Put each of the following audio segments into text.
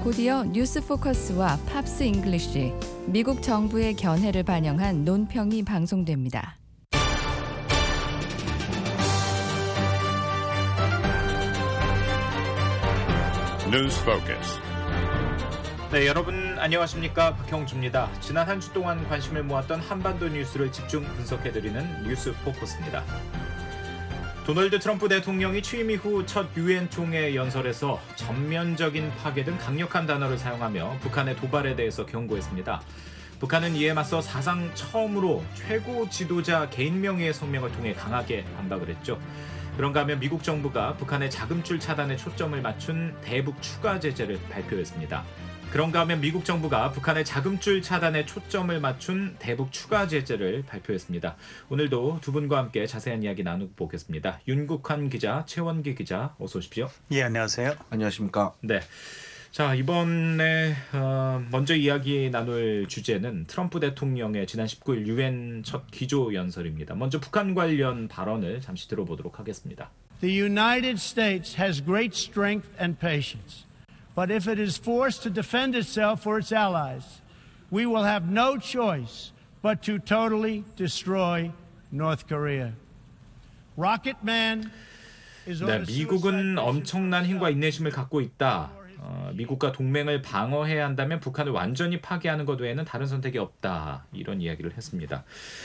곧이어 뉴스 포커스와 팝스 잉글리쉬, 미국 정부의 견해를 반영한 논평이 방송됩니다. 뉴스 포커스. 네, 여러분 안녕하십니까? 박형주입니다. 지난 한 주 동안 관심을 모았던 한반도 뉴스를 집중 분석해드리는 뉴스 포커스입니다. 도널드 트럼프 대통령이 취임 이후 첫 유엔 총회 연설에서 전면적인 파괴 등 강력한 단어를 사용하며 북한의 도발에 대해서 경고했습니다. 북한은 이에 맞서 사상 처음으로 최고 지도자 개인 명의의 성명을 통해 강하게 반박을 했죠. 그런가 하면 미국 정부가 북한의 자금줄 차단에 초점을 맞춘 대북 추가 제재를 발표했습니다. 그런가 하면 미국 정부가 북한의 자금줄 차단에 초점을 맞춘 대북 추가 제재를 발표했습니다. 오늘도 두 분과 함께 자세한 이야기 나눠보겠습니다. 윤국환 기자, 최원기 기자, 어서 오십시오. 예, 안녕하세요. 안녕하십니까. 네. 자, 이번에 먼저 이야기 나눌 주제는 트럼프 대통령의 지난 19일 유엔 첫 기조연설입니다. 먼저 북한 관련 발언을 잠시 들어보도록 하겠습니다. The United States has great strength and patience. But if it is forced to defend itself or its allies, we will have no choice but to totally destroy North Korea. Rocket Man is on a 미국은 엄청난 힘과 인내심을 갖고 있다. 미국과 동맹을 방어해야 한다면 북한을 완전히 파괴하는 것 외에는 다른 선택이 없다. 이런 이야기를 했습니다.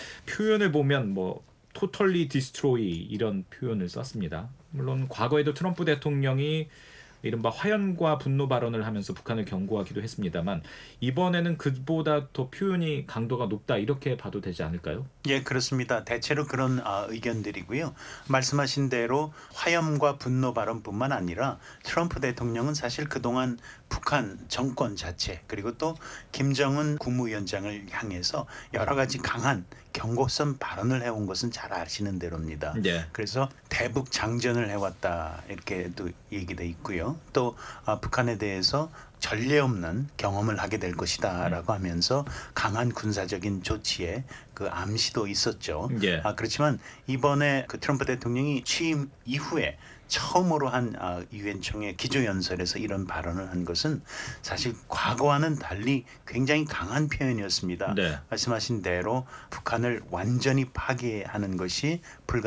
표현을 보면 totally destroy 이런 표현을 썼습니다. 물론 과거에도 트럼프 대통령이 이른바 화연과 분노 발언을 하면서 북한을 경고하기도 했습니다만 이번에는 그보다 더 표현이 강도가 높다 이렇게 봐도 되지 않을까요? 예, 그렇습니다. 대체로 그런 의견들이고요. 말씀하신 대로 화염과 분노 발언뿐만 아니라 트럼프 대통령은 사실 그동안 북한 정권 자체 그리고 또 김정은 국무위원장을 향해서 여러 가지 강한 경고성 발언을 해온 것은 잘 아시는 대로입니다. 네. 그래서 대북 장전을 해왔다 이렇게도 얘기돼 있고요. 또 북한에 대해서 전례 없는 경험을 하게 될 것이다라고 하면서 강한 군사적인 조치에 그 암시도 있었죠. 예. 그렇지만 이번에 그 트럼프 대통령이 취임 이후에 처음으로 한 유엔 총회 기조연설에서 이런 발언을 한 것은 사실 과거와는 달리 굉장히 강한 표현이었습니다. 네. 말씀하신 대로 북한을 완전히 파괴하는 것이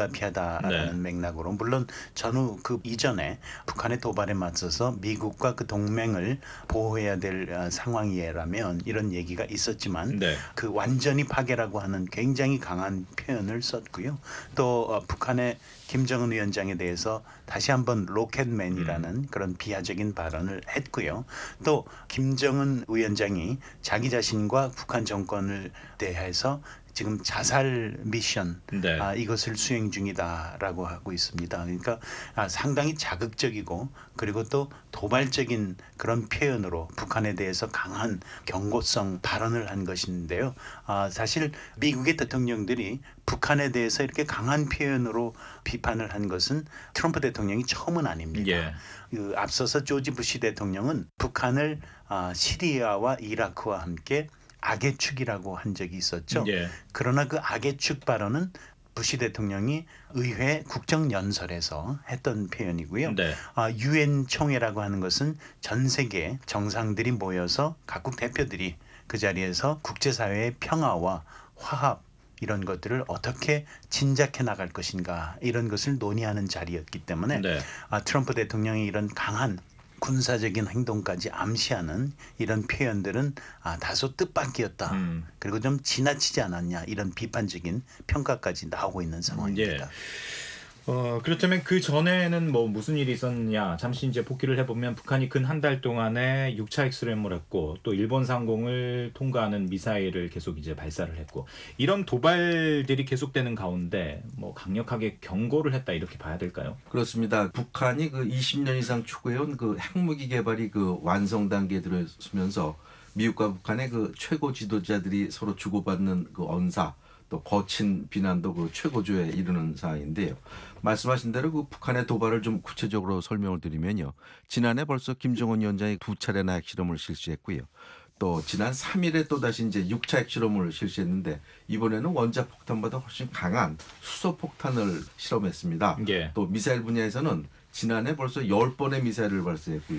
불가피하다라는 맥락으로 물론 전후 그 이전에 북한의 도발에 맞서서 미국과 그 동맹을 보호해야 될 상황이라면 이런 얘기가 있었지만 그 완전히 파괴라고 하는 굉장히 강한 표현을 썼고요. 또 북한의 김정은 위원장에 대해서 다시 한번 로켓맨이라는 그런 비하적인 발언을 했고요. 또 김정은 위원장이 자기 자신과 북한 정권을 대해서 지금 자살 미션 이것을 수행 중이다라고 하고 있습니다. 그러니까 상당히 자극적이고 그리고 또 도발적인 그런 표현으로 북한에 대해서 강한 경고성 발언을 한 것인데요. 사실 미국의 대통령들이 북한에 대해서 이렇게 강한 표현으로 비판을 한 것은 트럼프 대통령이 처음은 아닙니다. 예. 앞서서 조지 부시 대통령은 북한을 시리아와 이라크와 함께 악의 축이라고 한 적이 있었죠. 예. 그러나 그 악의 축 발언은 부시 대통령이 의회 국정연설에서 했던 표현이고요. 유엔 총회라고 하는 것은 전 세계 정상들이 모여서 각국 대표들이 그 자리에서 국제사회의 평화와 화합 이런 것들을 어떻게 진작해 나갈 것인가 이런 것을 논의하는 자리였기 때문에 트럼프 대통령이 이런 강한 군사적인 행동까지 암시하는 이런 표현들은 다소 뜻밖이었다. 그리고 좀 지나치지 않았냐 이런 비판적인 평가까지 나오고 있는 상황입니다. 그렇다면 그 전에는 무슨 일이 있었냐? 잠시 이제 복기를 해보면 북한이 근 한 달 동안에 6차 핵실험을 했고 또 일본 상공을 통과하는 미사일을 계속 이제 발사를 했고 이런 도발들이 계속되는 가운데 강력하게 경고를 했다 이렇게 봐야 될까요? 그렇습니다. 북한이 그 20년 이상 추구해온 그 핵무기 개발이 그 완성 단계에 들어서면서 미국과 북한의 그 최고 지도자들이 서로 주고받는 그 언사 또 거친 비난도 그 최고조에 이르는 상황인데요. 말씀하신 대로 그 북한의 도발을 좀 구체적으로 설명을 드리면요. 지난해 벌써 김정은 위원장이 2차례나 핵실험을 실시했고요. 또 지난 3일에 또다시 이제 6차 핵실험을 실시했는데 이번에는 원자폭탄보다 훨씬 강한 수소폭탄을 실험했습니다. 또 미사일 분야에서는 지난해 벌써 10번의 미사일을 발사했고요.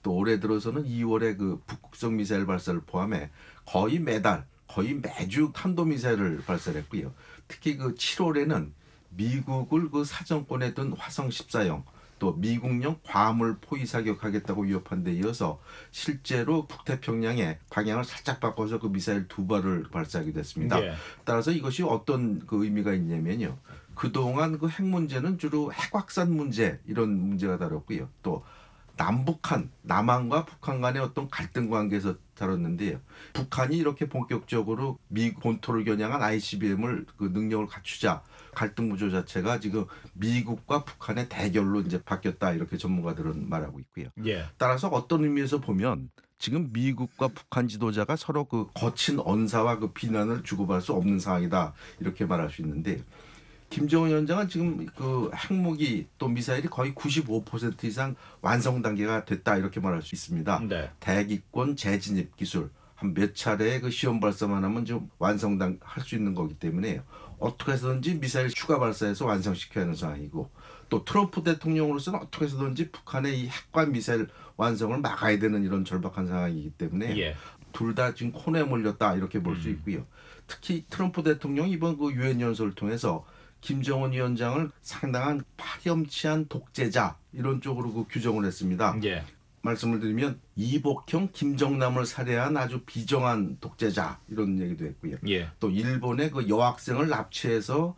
또 올해 들어서는 2월에 그 북극성 미사일 발사를 포함해 거의 매달, 거의 매주 탄도미사일을 발사했고요. 특히 그 7월에는 미국을 그 사정권에 둔 화성 14형 또 미국령 광물 포위 사격하겠다고 위협한 데 이어서 실제로 북태평양에 방향을 살짝 바꿔서 그 미사일 2발을 발사하게 됐습니다. 예. 따라서 이것이 어떤 그 의미가 있냐면요. 그동안 그 핵 문제는 주로 핵 확산 문제 이런 문제가 다뤘고요. 또 남북한, 남한과 북한 간의 어떤 갈등 관계에서 다뤘는데요. 북한이 이렇게 본격적으로 미 본토를 겨냥한 ICBM을 그 능력을 갖추자 갈등 구조 자체가 지금 미국과 북한의 대결로 이제 바뀌었다 이렇게 전문가들은 말하고 있고요. 예. 따라서 어떤 의미에서 보면 지금 미국과 북한 지도자가 서로 그 거친 언사와 그 비난을 주고받을 수 없는 상황이다 이렇게 말할 수 있는데. 김정은 위원장은 지금 그 핵무기 또 미사일이 거의 95% 이상 완성 단계가 됐다 이렇게 말할 수 있습니다. 네. 대기권 재진입 기술 한 몇 차례의 그 시험 발사만 하면 좀 완성할 수 있는 거기 때문에 어떻게 해서든지 미사일 추가 발사해서 완성시켜야 하는 상황이고 또 트럼프 대통령으로서는 어떻게 해서든지 북한의 이 핵과 미사일 완성을 막아야 되는 이런 절박한 상황이기 때문에 예. 둘 다 지금 코너에 몰렸다 이렇게 볼 수 있고요. 특히 트럼프 대통령이 이번 그 유엔 연설을 통해서 김정은 위원장을 상당한 파렴치한 독재자 이런 쪽으로 그 규정을 했습니다. 예. 말씀을 드리면 이복형 김정남을 살해한 아주 비정한 독재자 이런 얘기도 했고요. 예. 또 일본의 그 여학생을 납치해서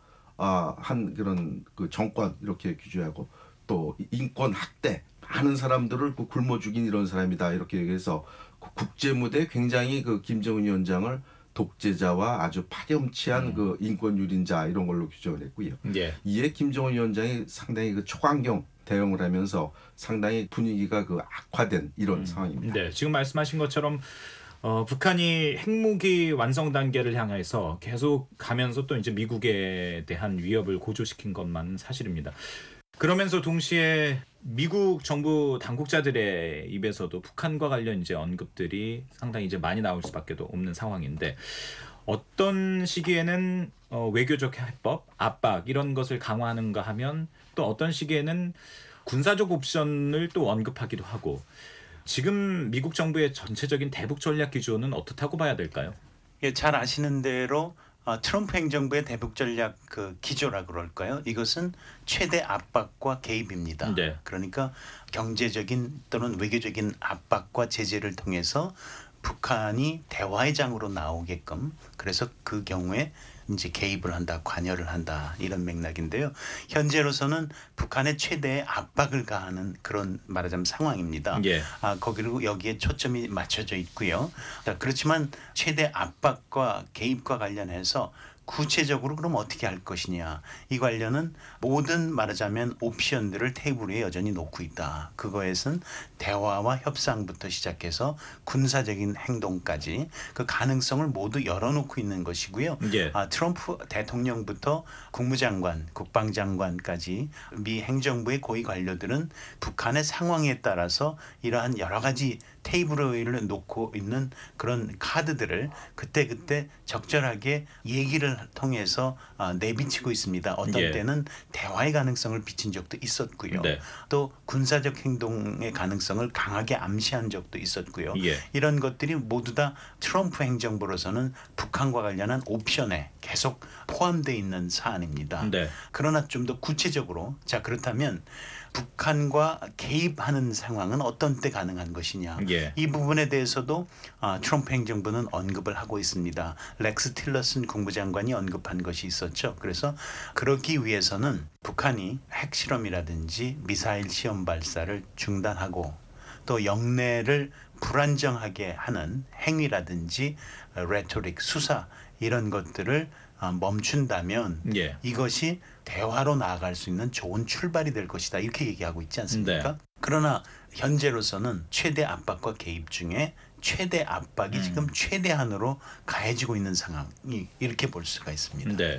한 그런 그 정권 이렇게 규정하고 또 인권 학대 많은 사람들을 그 굶어 죽인 이런 사람이다 이렇게 얘기해서 그 국제 무대에 굉장히 그 김정은 위원장을 독재자와 아주 파렴치한 그 인권 유린자 이런 걸로 규정을 했고요. 예. 이에 김정은 위원장이 상당히 그 초강경 대응을 하면서 상당히 분위기가 그 악화된 이런 상황입니다. 네, 지금 말씀하신 것처럼 북한이 핵무기 완성 단계를 향해서 계속 가면서 또 이제 미국에 대한 위협을 고조시킨 것만은 사실입니다. 그러면서 동시에 미국 정부 당국자들의 입에서도 북한과 관련 이제 언급들이 상당히 이제 많이 나올 수밖에 없는 상황인데 어떤 시기에는 외교적 해법, 압박 이런 것을 강화하는가 하면 또 어떤 시기에는 군사적 옵션을 또 언급하기도 하고 지금 미국 정부의 전체적인 대북 전략 기조는 어떻다고 봐야 될까요? 예, 잘 아시는 대로 트럼프 행정부의 대북 전략 그 기조라 그럴까요? 이것은 최대 압박과 개입입니다. 네. 그러니까 경제적인 또는 외교적인 압박과 제재를 통해서 북한이 대화의 장으로 나오게끔 그래서 그 경우에 이제 개입을 한다, 관여를 한다 이런 맥락인데요. 현재로서는 북한의 최대의 압박을 가하는 그런 말하자면 상황입니다. 예. 거기로 여기에 초점이 맞춰져 있고요. 그렇지만 최대 압박과 개입과 관련해서 구체적으로 그럼 어떻게 할 것이냐 이 관련은 모든 말하자면 옵션들을 테이블 위에 여전히 놓고 있다. 그거에선 대화와 협상부터 시작해서 군사적인 행동까지 그 가능성을 모두 열어놓고 있는 것이고요. 예. 트럼프 대통령부터 국무장관, 국방장관까지 미 행정부의 고위 관료들은 북한의 상황에 따라서 이러한 여러 가지 테이블 위에 놓고 있는 그런 카드들을 그때그때 적절하게 얘기를 통해서 내비치고 있습니다. 어떤 예. 때는 대화의 가능성을 비친 적도 있었고요. 네. 또 군사적 행동의 가능성을 강하게 암시한 적도 있었고요. 예. 이런 것들이 모두 다 트럼프 행정부로서는 북한과 관련한 옵션에 계속 포함되어 있는 사안입니다. 네. 그러나 좀 더 구체적으로 자 그렇다면 북한과 개입하는 상황은 어떤 때 가능한 것이냐. 예. 이 부분에 대해서도 트럼프 행정부는 언급을 하고 있습니다. 렉스 틸러슨 국무장관이 언급한 것이 있었죠. 그래서 그러기 위해서는 북한이 핵실험이라든지 미사일 시험 발사를 중단하고 또 영내를 불안정하게 하는 행위라든지 레토릭, 수사 이런 것들을 멈춘다면 예. 이것이 대화로 나아갈 수 있는 좋은 출발이 될 것이다. 이렇게 얘기하고 있지 않습니까? 네. 그러나 현재로서는 최대 압박과 개입 중에 최대 압박이 지금 최대한으로 가해지고 있는 상황이 이렇게 볼 수가 있습니다. 네.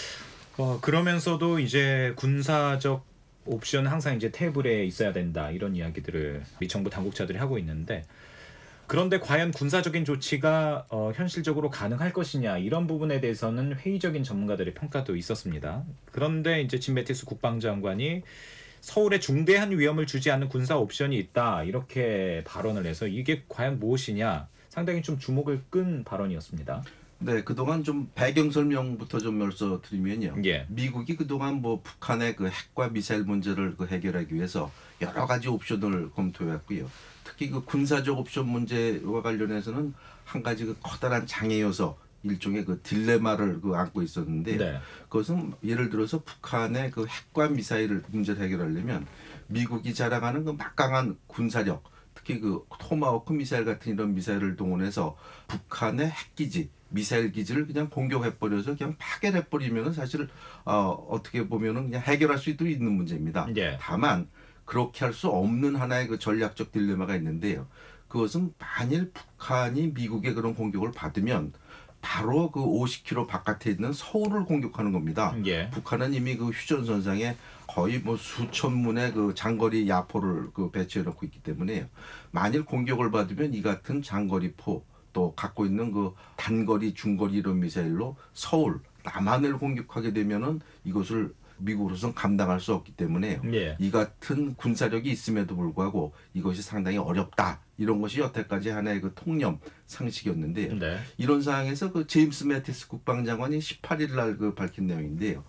그러면서도 이제 군사적 옵션은 항상 이제 테이블에 있어야 된다 이런 이야기들을 미 정부 당국자들이 하고 있는데 그런데 과연 군사적인 조치가 현실적으로 가능할 것이냐 이런 부분에 대해서는 회의적인 전문가들의 평가도 있었습니다. 그런데 이제 짐 매티스 국방장관이 서울에 중대한 위험을 주지 않는 군사 옵션이 있다 이렇게 발언을 해서 이게 과연 무엇이냐 상당히 좀 주목을 끈 발언이었습니다. 네, 그동안 좀 배경 설명부터 좀 말씀드리면요. 예. 미국이 그동안 뭐 북한의 그 핵과 미사일 문제를 그 해결하기 위해서 여러 가지 옵션을 검토해왔고요. 특히 그 군사적 옵션 문제와 관련해서는 한 가지 그 커다란 장애 요소 일종의 그 딜레마를 그 안고 있었는데 네. 그것은 예를 들어서 북한의 그 핵과 미사일 문제를 해결하려면 미국이 자랑하는 그 막강한 군사력, 특히 그 토마호크 미사일 같은 이런 미사일을 동원해서 북한의 핵기지, 미사일 기지를 그냥 공격해버려서 그냥 파괴해버리면은 사실 어떻게 보면은 그냥 해결할 수도 있는 문제입니다. 예. 다만 그렇게 할 수 없는 하나의 그 전략적 딜레마가 있는데요. 그것은 만일 북한이 미국의 그런 공격을 받으면 바로 그 50km 바깥에 있는 서울을 공격하는 겁니다. 예. 북한은 이미 그 휴전선상에 거의 뭐 수천 문의 그 장거리 야포를 그 배치해 놓고 있기 때문에 만일 공격을 받으면 이 같은 장거리포 또 갖고 있는 그 단거리, 중거리 이런 미사일로 서울, 남한을 공격하게 되면은 이것을 미국으로서는 감당할 수 없기 때문에 예. 이 같은 군사력이 있음에도 불구하고 이것이 상당히 어렵다. 이런 것이 여태까지 하나의 그 통념 상식이었는데요. 네. 이런 상황에서 그 제임스 매티스 국방장관이 18일 날 그 밝힌 내용인데요.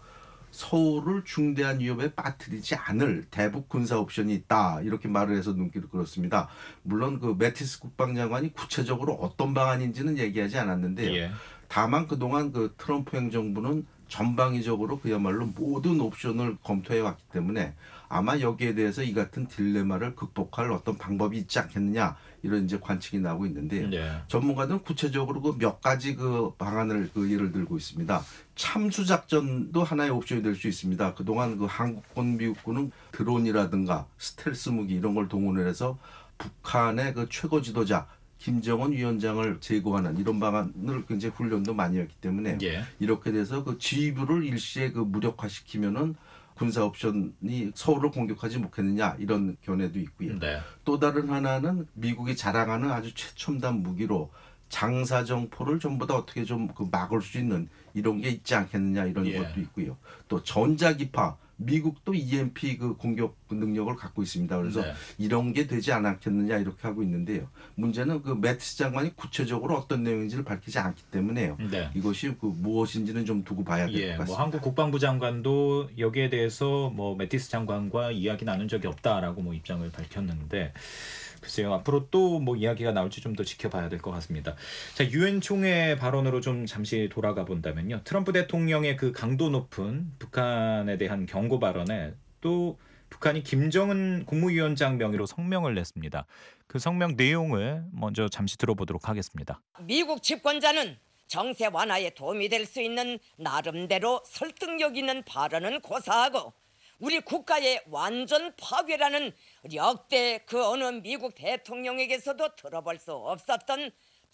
서울을 중대한 위협에 빠뜨리지 않을 대북 군사 옵션이 있다. 이렇게 말을 해서 눈길을 끌었습니다. 물론 그 매티스 국방장관이 구체적으로 어떤 방안인지는 얘기하지 않았는데요. 예. 다만 그동안 그 트럼프 행정부는 전방위적으로 그야말로 모든 옵션을 검토해 왔기 때문에 아마 여기에 대해서 이 같은 딜레마를 극복할 어떤 방법이 있지 않겠느냐 이런 이제 관측이 나오고 있는데요. 네. 전문가들은 구체적으로 그 몇 가지 그 방안을 그 예를 들고 있습니다. 참수 작전도 하나의 옵션이 될 수 있습니다. 그동안 그 한국군, 미국군은 드론이라든가 스텔스 무기 이런 걸 동원을 해서 북한의 그 최고 지도자 김정은 위원장을 제거하는 이런 방안을 굉장히 훈련도 많이 했기 때문에 예. 이렇게 돼서 그 지휘부를 일시에 그 무력화시키면은 군사 옵션이 서울을 공격하지 못겠느냐 이런 견해도 있고요. 네. 또 다른 하나는 미국이 자랑하는 아주 최첨단 무기로 장사정포를 전부 다 어떻게 좀 그 막을 수 있는 이런 게 있지 않겠느냐 이런 예. 것도 있고요. 또 전자기파 미국도 EMP 그 공격 능력을 갖고 있습니다. 그래서 네. 이런 게 되지 않았겠느냐 이렇게 하고 있는데요. 문제는 그 매티스 장관이 구체적으로 어떤 내용인지를 밝히지 않기 때문에요. 네. 이것이 그 무엇인지는 좀 두고 봐야 될 것 예, 같습니다. 뭐 한국 국방부 장관도 여기에 대해서 뭐 매티스 장관과 이야기 나눈 적이 없다라고 뭐 입장을 밝혔는데 글쎄요 앞으로 또 뭐 이야기가 나올지 좀 더 지켜봐야 될 것 같습니다. 자 유엔 총회 발언으로 좀 잠시 돌아가 본다면요. 트럼프 대통령의 그 강도 높은 북한에 대한 경고 발언에 또 북한이 김정은 국무위원장 명의로 성명을 냈습니다. 그 성명 내용을 먼저 잠시 들어보도록 하겠습니다. 미국 집권자는 정세 완화에 도움이 될 수 있는 나름대로 설득력 있는 발언은 고사하고 우리 국가의 완전 파괴라는 역대 그 어느 미국 대통령에게서도 들어볼 수 없었던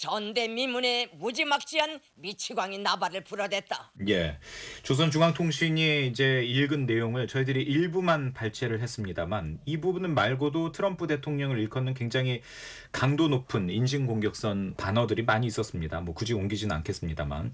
전대미문의 무지막지한 미치광이 나발을 불어댔다. 예, 조선중앙통신이 이제 읽은 내용을 저희들이 일부만 발췌를 했습니다만 이 부분은 말고도 트럼프 대통령을 일컫는 굉장히 강도 높은 인신공격선 단어들이 많이 있었습니다. 뭐 굳이 옮기지는 않겠습니다만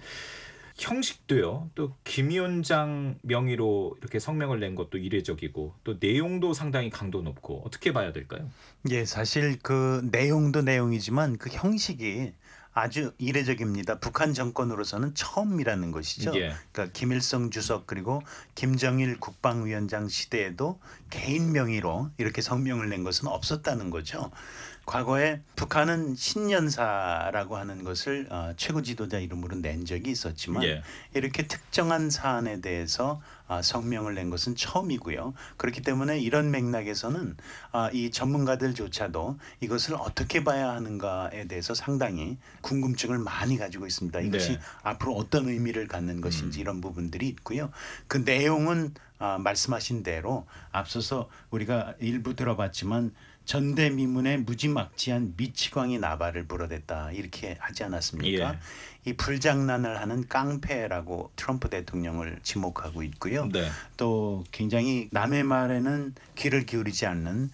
형식도요. 또 김 위원장 명의로 이렇게 성명을 낸 것도 이례적이고 또 내용도 상당히 강도 높고 어떻게 봐야 될까요? 예, 사실 그 내용도 내용이지만 그 형식이 아주 이례적입니다. 북한 정권으로서는 처음이라는 것이죠. 예. 그러니까 김일성 주석 그리고 김정일 국방위원장 시대에도 개인 명의로 이렇게 성명을 낸 것은 없었다는 거죠. 과거에 북한은 신년사라고 하는 것을 최고 지도자 이름으로 낸 적이 있었지만 예. 이렇게 특정한 사안에 대해서 성명을 낸 것은 처음이고요. 그렇기 때문에 이런 맥락에서는 이 전문가들조차도 이것을 어떻게 봐야 하는가에 대해서 상당히 궁금증을 많이 가지고 있습니다. 이것이 네. 앞으로 어떤 의미를 갖는 것인지 이런 부분들이 있고요. 그 내용은 말씀하신 대로 앞서서 우리가 일부 들어봤지만 전대미문의 무지막지한 미치광이 나발을 불어댔다 이렇게 하지 않았습니까? 예. 이 불장난을 하는 깡패라고 트럼프 대통령을 지목하고 있고요. 네. 또 굉장히 남의 말에는 귀를 기울이지 않는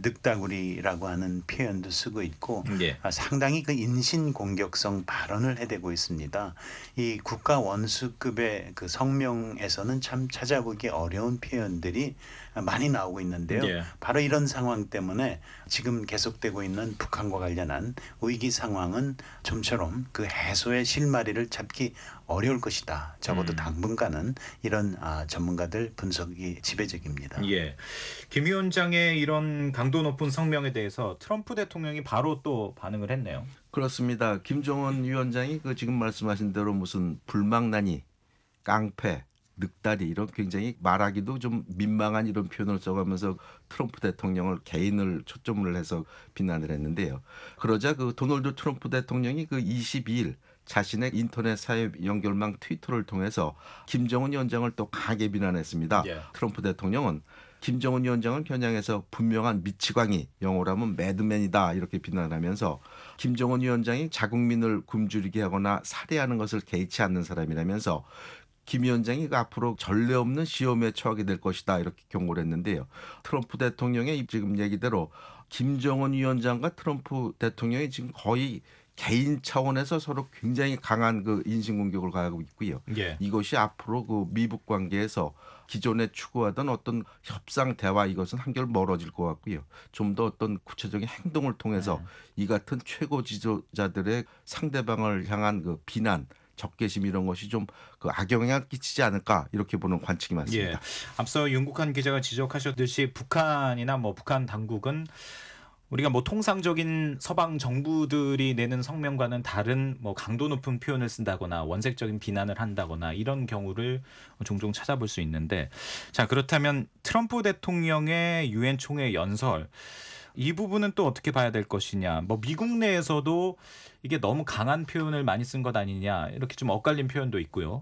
늑다구리라고 하는 표현도 쓰고 있고 예. 상당히 그 인신공격성 발언을 해대고 있습니다. 이 국가 원수급의 그 성명에서는 참 찾아보기 어려운 표현들이 많이 나오고 있는데요. 예. 바로 이런 상황 때문에 지금 계속되고 있는 북한과 관련한 위기 상황은 좀처럼 그 해소의 실마리를 잡기 어려울 것이다. 적어도 당분간은 이런 전문가들 분석이 지배적입니다. 예. 김 위원장의 이런 강도 높은 성명에 대해서 트럼프 대통령이 바로 또 반응을 했네요. 그렇습니다. 김정은 위원장이 그 지금 말씀하신 대로 무슨 불망나니, 깡패, 늑다리 이런 굉장히 말하기도 좀 민망한 이런 표현을 써가면서 트럼프 대통령을 개인을 초점을 해서 비난을 했는데요. 그러자 그 도널드 트럼프 대통령이 그 22일 자신의 인터넷 사회 연결망 트위터를 통해서 김정은 위원장을 또 강하게 비난했습니다. 예. 트럼프 대통령은 김정은 위원장을 겨냥해서 분명한 미치광이, 영어로 하면 매드맨이다 이렇게 비난하면서 김정은 위원장이 자국민을 굶주리게 하거나 살해하는 것을 개의치 않는 사람이라면서 김 위원장이 앞으로 전례 없는 시험에 처하게 될 것이다 이렇게 경고를 했는데요. 트럼프 대통령의 지금 얘기대로 김정은 위원장과 트럼프 대통령이 지금 거의 개인 차원에서 서로 굉장히 강한 그 인신공격을 가하고 있고요. 예. 이것이 앞으로 그 미북 관계에서 기존에 추구하던 어떤 협상 대화 이것은 한결 멀어질 것 같고요. 좀 더 어떤 구체적인 행동을 통해서 이 같은 최고 지도자들의 상대방을 향한 그 비난, 적개심 이런 것이 좀 그 악영향을 끼치지 않을까 이렇게 보는 관측이 많습니다. 예. 앞서 윤국한 기자가 지적하셨듯이 북한이나 뭐 북한 당국은 우리가 뭐 통상적인 서방 정부들이 내는 성명과는 다른 뭐 강도 높은 표현을 쓴다거나 원색적인 비난을 한다거나 이런 경우를 종종 찾아볼 수 있는데, 자 그렇다면 트럼프 대통령의 유엔 총회 연설 이 부분은 또 어떻게 봐야 될 것이냐. 뭐 미국 내에서도 이게 너무 강한 표현을 많이 쓴 것 아니냐 이렇게 좀 엇갈린 표현도 있고요.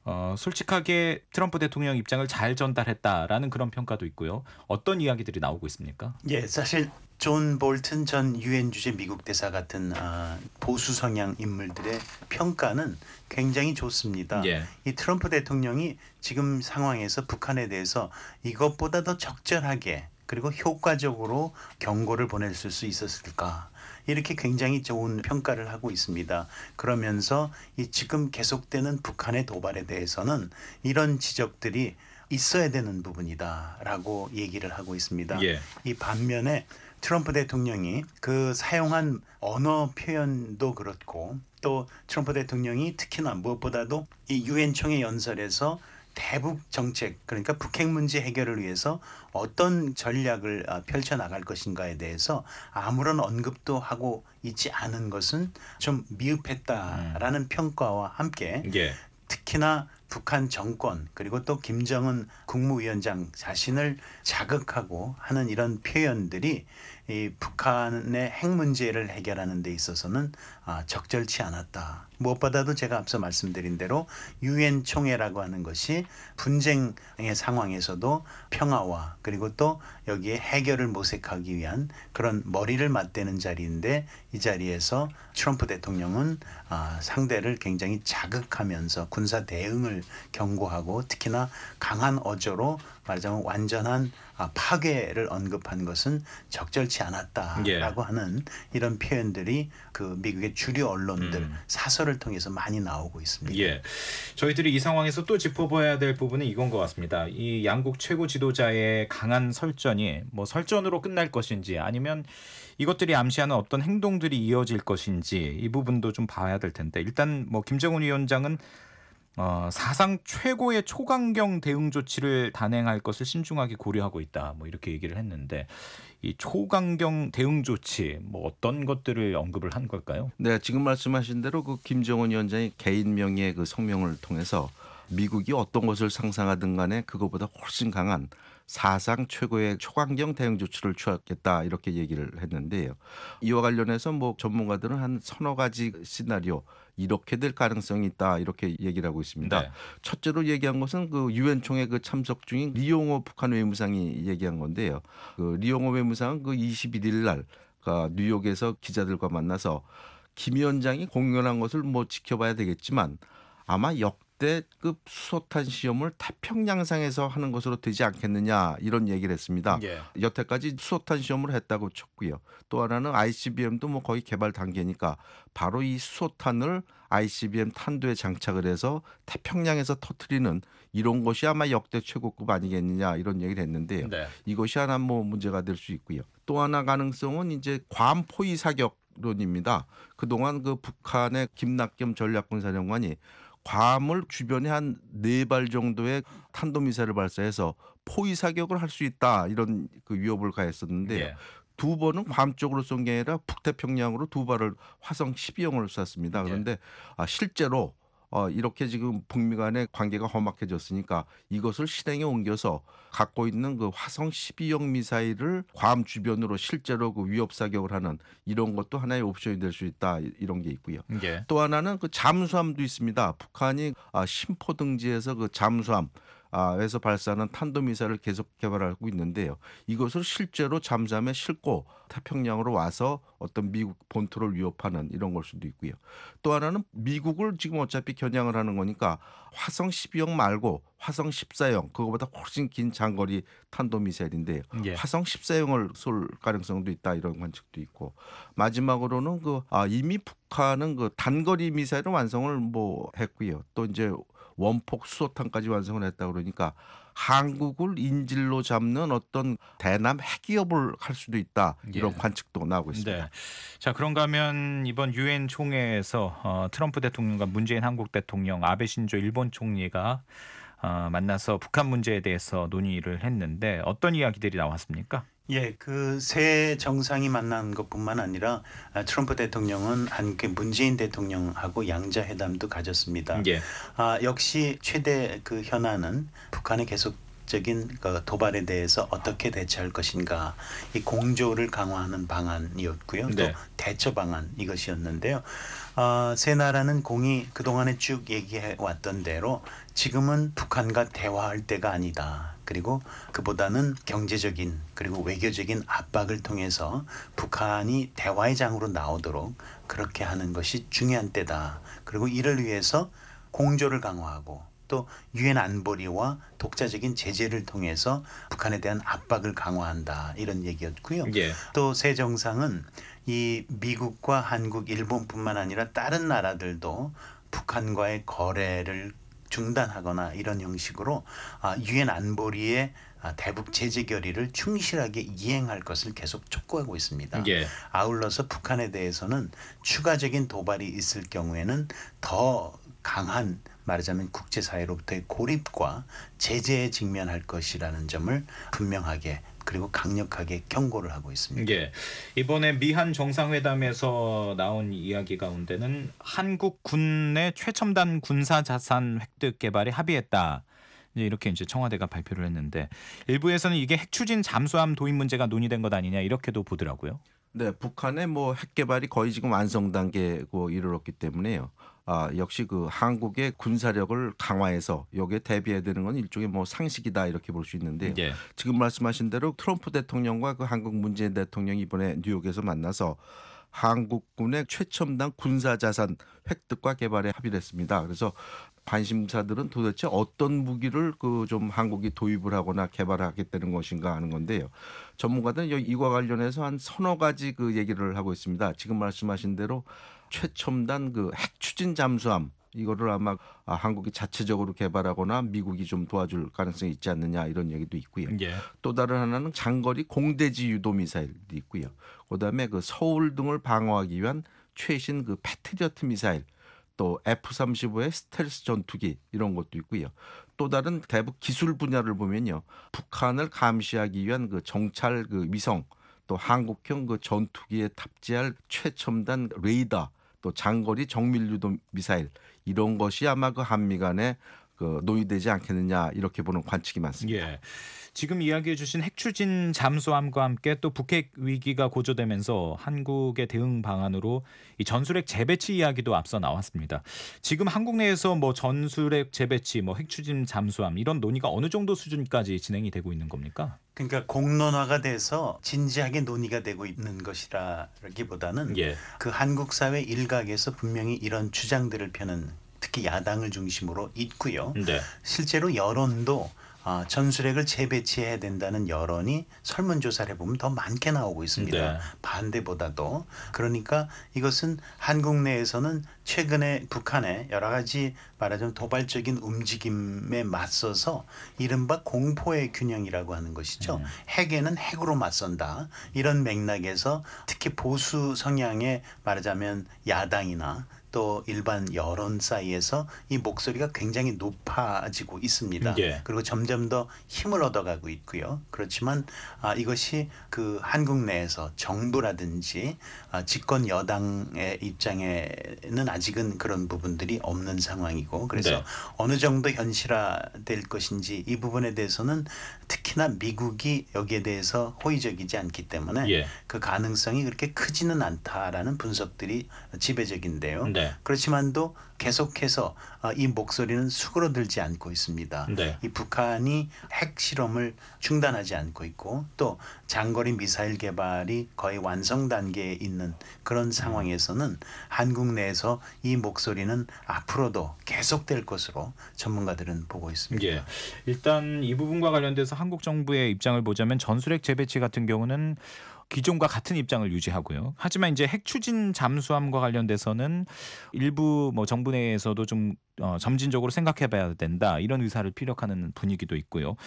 솔직하게 트럼프 대통령 입장을 잘 전달했다라는 그런 평가도 있고요. 어떤 이야기들이 나오고 있습니까? 예, 사실 존 볼튼 전 유엔 주재 미국 대사 같은 보수 성향 인물들의 평가는 굉장히 좋습니다. 예. 이 트럼프 대통령이 지금 상황에서 북한에 대해서 이것보다 더 적절하게 그리고 효과적으로 경고를 보낼 수 있었을까? 이렇게 굉장히 좋은 평가를 하고 있습니다. 그러면서 이 지금 계속되는 북한의 도발에 대해서는 이런 지적들이 있어야 되는 부분이다라고 얘기를 하고 있습니다. 예. 이 반면에 트럼프 대통령이 그 사용한 언어 표현도 그렇고 또 트럼프 대통령이 특히나 무엇보다도 이 유엔 총회 연설에서 대북 정책 그러니까 북핵 문제 해결을 위해서 어떤 전략을 펼쳐나갈 것인가에 대해서 아무런 언급도 하고 있지 않은 것은 좀 미흡했다라는 평가와 함께 예. 특히나 북한 정권 그리고 또 김정은 국무위원장 자신을 자극하고 하는 이런 표현들이 이 북한의 핵 문제를 해결하는 데 있어서는 적절치 않았다. 무엇보다도 제가 앞서 말씀드린 대로 유엔 총회라고 하는 것이 분쟁의 상황에서도 평화와 그리고 또 여기에 해결을 모색하기 위한 그런 머리를 맞대는 자리인데 이 자리에서 트럼프 대통령은 상대를 굉장히 자극하면서 군사 대응을 경고하고 특히나 강한 어조로 말하자면 완전한 파괴를 언급한 것은 적절치 않았다라고 하는 이런 표현들이 그 미국의 주류 언론들 사설을 통해서 많이 나오고 있습니다. 예, 저희들이 이 상황에서 또 짚어봐야 될 부분은 이건 것 같습니다. 이 양국 최고 지도자의 강한 설전이 뭐 설전으로 끝날 것인지 아니면 이것들이 암시하는 어떤 행동들이 이어질 것인지 이 부분도 좀 봐야 될 텐데 일단 뭐 김정은 위원장은 사상 최고의 초강경 대응 조치를 단행할 것을 신중하게 고려하고 있다. 뭐 이렇게 얘기를 했는데 이 초강경 대응 조치 뭐 어떤 것들을 언급을 한 걸까요? 네, 지금 말씀하신 대로 그 김정은 위원장이 개인 명의의 그 성명을 통해서 미국이 어떤 것을 상상하든 간에 그것보다 훨씬 강한 사상 최고의 초강경 대응 조치를 취하겠다 이렇게 얘기를 했는데요. 이와 관련해서 뭐 전문가들은 한 서너 가지 시나리오 이렇게 될 가능성이 있다 이렇게 얘기를 하고 있습니다. 네. 첫째로 얘기한 것은 그 유엔 총회 그 참석 중인 리용호 북한 외무상이 얘기한 건데요. 그 리용호 외무상은 그 21일 날 뉴욕에서 기자들과 만나서 김 위원장이 공연한 것을 뭐 지켜봐야 되겠지만 아마 역대급 수소탄 시험을 태평양상에서 하는 것으로 되지 않겠느냐 이런 얘기를 했습니다. 예. 여태까지 수소탄 시험을 했다고 쳤고요. 또 하나는 ICBM도 뭐 거의 개발 단계니까 바로 이 수소탄을 ICBM 탄도에 장착을 해서 태평양에서 터뜨리는 이런 것이 아마 역대 최고급 아니겠느냐 이런 얘기를 했는데요. 네. 이것이 하나 뭐 문제가 될 수 있고요. 또 하나 가능성은 이제 괌 포위 사격론입니다. 그동안 그 북한의 김낙겸 전략군사령관이 괌을 주변에 한 4발 정도의 탄도미사일을 발사해서 포위 사격을 할 수 있다 이런 그 위협을 가했었는데요. 예. 2번은 괌 쪽으로 쏜 게 아니라 북태평양으로 2발을 화성 12형을 쐈습니다. 그런데 실제로 이렇게 지금 북미 간의 관계가 험악해졌으니까 이것을 실행에 옮겨서 갖고 있는 그 화성 12형 미사일을 괌 주변으로 실제로 그 위협 사격을 하는 이런 것도 하나의 옵션이 될 수 있다 이런 게 있고요. 예. 또 하나는 그 잠수함도 있습니다. 북한이 심포 등지에서 그 잠수함 에서 발사하는 탄도미사일을 계속 개발하고 있는데요. 이것을 실제로 잠수함에 싣고 태평양으로 와서 어떤 미국 본토를 위협하는 이런 걸 수도 있고요. 또 하나는 미국을 지금 어차피 겨냥을 하는 거니까 화성 12형 말고 화성 14형 그거보다 훨씬 긴 장거리 탄도미사일인데요. 예. 화성 14형을 쏠 가능성도 있다 이런 관측도 있고 마지막으로는 이미 북한은 그 단거리 미사일을 완성을 뭐 했고요. 또 이제 원폭 수소탄까지 완성을 했다 그러니까 한국을 인질로 잡는 어떤 대남 핵기업을 할 수도 있다 이런 관측도 나오고 있습니다. 네. 자, 그런가 하면 이번 유엔 총회에서 트럼프 대통령과 문재인 한국 대통령, 아베 신조 일본 총리가 만나서 북한 문제에 대해서 논의를 했는데 어떤 이야기들이 나왔습니까? 예, 그 세 정상이 만난 것뿐만 아니라 트럼프 대통령은 한국의 문재인 대통령하고 양자 회담도 가졌습니다. 예. 역시 최대 그 현안은 북한의 계속적인 그 도발에 대해서 어떻게 대처할 것인가, 이 공조를 강화하는 방안이었고요. 네. 또 대처 방안 이것이었는데요. 세 나라는 공이 그동안에 쭉 얘기해 왔던 대로 지금은 북한과 대화할 때가 아니다. 그리고 그보다는 경제적인 그리고 외교적인 압박을 통해서 북한이 대화의 장으로 나오도록 그렇게 하는 것이 중요한 때다. 그리고 이를 위해서 공조를 강화하고 또 유엔 안보리와 독자적인 제재를 통해서 북한에 대한 압박을 강화한다. 이런 얘기였고요. 예. 또 새 정상은 이 미국과 한국, 일본뿐만 아니라 다른 나라들도 북한과의 거래를 중단하거나 이런 형식으로 유엔 안보리의 대북 제재 결의를 충실하게 이행할 것을 계속 촉구하고 있습니다. 예. 아울러서 북한에 대해서는 추가적인 도발이 있을 경우에는 더 강한 말하자면 국제사회로부터의 고립과 제재에 직면할 것이라는 점을 분명하게 그리고 강력하게 경고를 하고 있습니다. 예. 이번에 미한 정상회담에서 나온 이야기 가운데는 한국 군의 최첨단 군사 자산 획득 개발에 합의했다. 이렇게 이제 청와대가 발표를 했는데 일부에서는 이게 핵 추진 잠수함 도입 문제가 논의된 것 아니냐 이렇게도 보더라고요. 네, 북한의 뭐 핵 개발이 거의 지금 완성 단계고 이르렀기 때문에요. 역시 그 한국의 군사력을 강화해서 여기에 대비해야 되는 건 일종의 뭐 상식이다 이렇게 볼 수 있는데요. 예. 지금 말씀하신 대로 트럼프 대통령과 그 한국 문재인 대통령이 이번에 뉴욕에서 만나서 한국군의 최첨단 군사 자산 획득과 개발에 합의를 했습니다. 그래서 관심사들은 도대체 어떤 무기를 그 좀 한국이 도입을 하거나 개발하겠다는 것인가 하는 건데요. 전문가들은 이와 관련해서 한 서너 가지 그 얘기를 하고 있습니다. 지금 말씀하신 대로 최첨단 그 핵 추진 잠수함 이거를 아마 한국이 자체적으로 개발하거나 미국이 좀 도와줄 가능성이 있지 않느냐 이런 얘기도 있고요. 예. 또 다른 하나는 장거리 공대지 유도 미사일도 있고요. 그다음에 그 서울 등을 방어하기 위한 최신 그 패트리어트 미사일 또 F-35의 스텔스 전투기 이런 것도 있고요. 또 다른 대북 기술 분야를 보면요. 북한을 감시하기 위한 그 정찰 그 위성 또 한국형 그 전투기에 탑재할 최첨단 레이더 또 장거리 정밀 유도 미사일 이런 것이 아마 그 한미 간에 그 논의되지 않겠느냐 이렇게 보는 관측이 많습니다. 예. 지금 이야기해 주신 핵추진 잠수함과 함께 또 북핵 위기가 고조되면서 한국의 대응 방안으로 이 전술핵 재배치 이야기도 앞서 나왔습니다. 지금 한국 내에서 뭐 전술핵 재배치, 뭐 핵추진 잠수함 이런 논의가 어느 정도 수준까지 진행이 되고 있는 겁니까? 그러니까 공론화가 돼서 진지하게 논의가 되고 있는 것이라기보다는 예. 그 한국 사회 일각에서 분명히 이런 주장들을 펴는 특히 야당을 중심으로 있고요. 네. 실제로 여론도 전술핵을 재배치해야 된다는 여론이 설문조사를 해보면 더 많게 나오고 있습니다. 네. 반대보다도. 그러니까 이것은 한국 내에서는 최근에 북한의 여러 가지 말하자면 도발적인 움직임에 맞서서 이른바 공포의 균형이라고 하는 것이죠. 핵에는 핵으로 맞선다. 이런 맥락에서 특히 보수 성향의 말하자면 야당이나 또 일반 여론 사이에서 이 목소리가 굉장히 높아지고 있습니다. 예. 그리고 점점 더 힘을 얻어가고 있고요. 그렇지만 이것이 그 한국 내에서 정부라든지 집권 여당의 입장에는 아직은 그런 부분들이 없는 상황이고 그래서 네. 어느 정도 현실화될 것인지 이 부분에 대해서는 특히나 미국이 여기에 대해서 호의적이지 않기 때문에 예. 그 가능성이 그렇게 크지는 않다라는 분석들이 지배적인데요. 네. 그렇지만도 계속해서 이 목소리는 수그러들지 않고 있습니다. 네. 이 북한이 핵 실험을 중단하지 않고 있고 또 장거리 미사일 개발이 거의 완성 단계에 있는 그런 상황에서는 한국 내에서 이 목소리는 앞으로도 계속될 것으로 전문가들은 보고 있습니다. 예. 일단 이 부분과 관련돼서 한국 정부의 입장을 보자면 전술핵 재배치 같은 경우는 기존과 같은 입장을 유지하고요. 하지만 이제 핵 추진 잠수함과 관련돼서는 일부 뭐 정부 내에서도 좀 점진적으로 생각해봐야 된다 이런 의사를 피력하는 분위기도 있고요.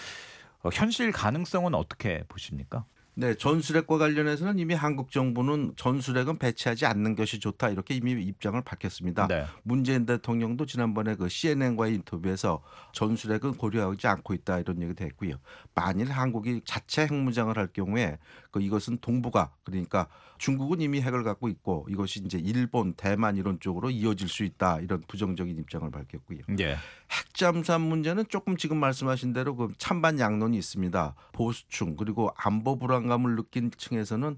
현실 가능성은 어떻게 보십니까? 네, 전술핵과 관련해서는 이미 한국 정부는 전술핵은 배치하지 않는 것이 좋다 이렇게 이미 입장을 밝혔습니다. 네. 문재인 대통령도 지난번에 그 CNN과의 인터뷰에서 전술핵은 고려하지 않고 있다 이런 얘기도 했고요. 만일 한국이 자체 핵무장을 할 경우에 이것은 동북아 그러니까 중국은 이미 핵을 갖고 있고 이것이 이제 일본, 대만 이런 쪽으로 이어질 수 있다 이런 부정적인 입장을 밝혔고요. 예. 핵잠수함 문제는 조금 지금 말씀하신 대로 그 찬반 양론이 있습니다. 보수층 그리고 안보 불안감을 느낀 층에서는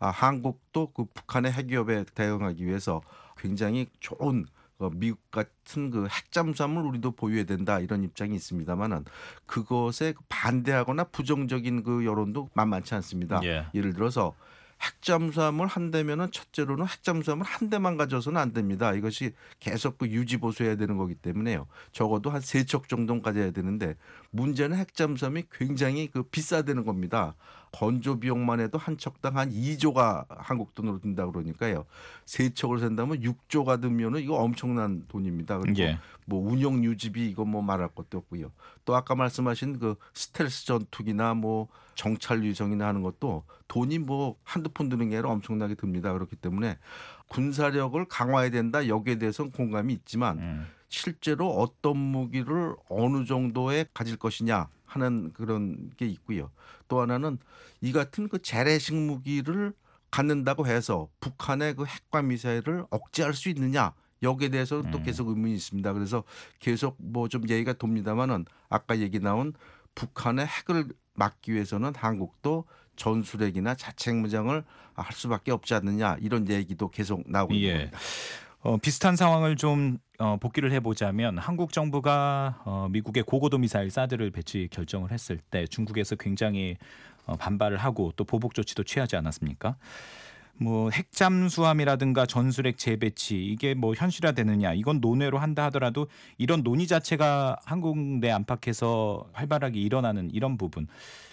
한국도 그 북한의 핵 위협에 대응하기 위해서 굉장히 좋은 미국 같은 그 핵잠수함을 우리도 보유해야 된다 이런 입장이 있습니다만은 그것에 반대하거나 부정적인 그 여론도 만만치 않습니다. 예. 예를 들어서 핵잠수함을 한다면은 첫째로는 핵잠수함을 한 대만 가져서는 안 됩니다. 이것이 계속 그 유지 보수해야 되는 거기 때문에요. 적어도 한 3척 정도는 가져야 되는데 문제는 핵잠수함이 굉장히 그 비싸다는 겁니다. 건조 비용만 해도 한 척당 한 2조가 한국 돈으로 든다 그러니까요. 3척을 산다면 6조가 들면은 이거 엄청난 돈입니다. 그리고 예. 뭐 운영 유지비 이거 뭐 말할 것도 없고요. 또 아까 말씀하신 그 스텔스 전투기나 뭐 정찰 위성이나 하는 것도 돈이 뭐 한두 푼 드는 게 아니라 엄청나게 듭니다. 그렇기 때문에 군사력을 강화해야 된다. 여기에 대해서는 공감이 있지만 실제로 어떤 무기를 어느 정도에 가질 것이냐 하는 그런 게 있고요. 또 하나는 이 같은 그 재래식 무기를 갖는다고 해서 북한의 그 핵과 미사일을 억제할 수 있느냐 여기에 대해서는 또 계속 의문이 있습니다. 그래서 계속 뭐 좀 얘기가 돕니다만은 아까 얘기 나온 북한의 핵을 막기 위해서는 한국도 전술핵이나 자체 핵무장을 할 수밖에 없지 않느냐 이런 얘기도 계속 나오고 있는 겁니다. 비슷한 상황을 좀 복기를 해보자면 한국 정부가 미국의 고고도 미사일 사드를 배치 결정을 했을 때 중국에서 굉장히 반발을 하고 또 보복 조치도 취하지 않았습니까? 뭐 핵잠수함이라든가 전술핵 재배치 이게 뭐 현실화되느냐 이건 논외로 한다 하더라도 이런 논의 자체가 한국 내 안팎에서 활발하게 일어나는 이런 부분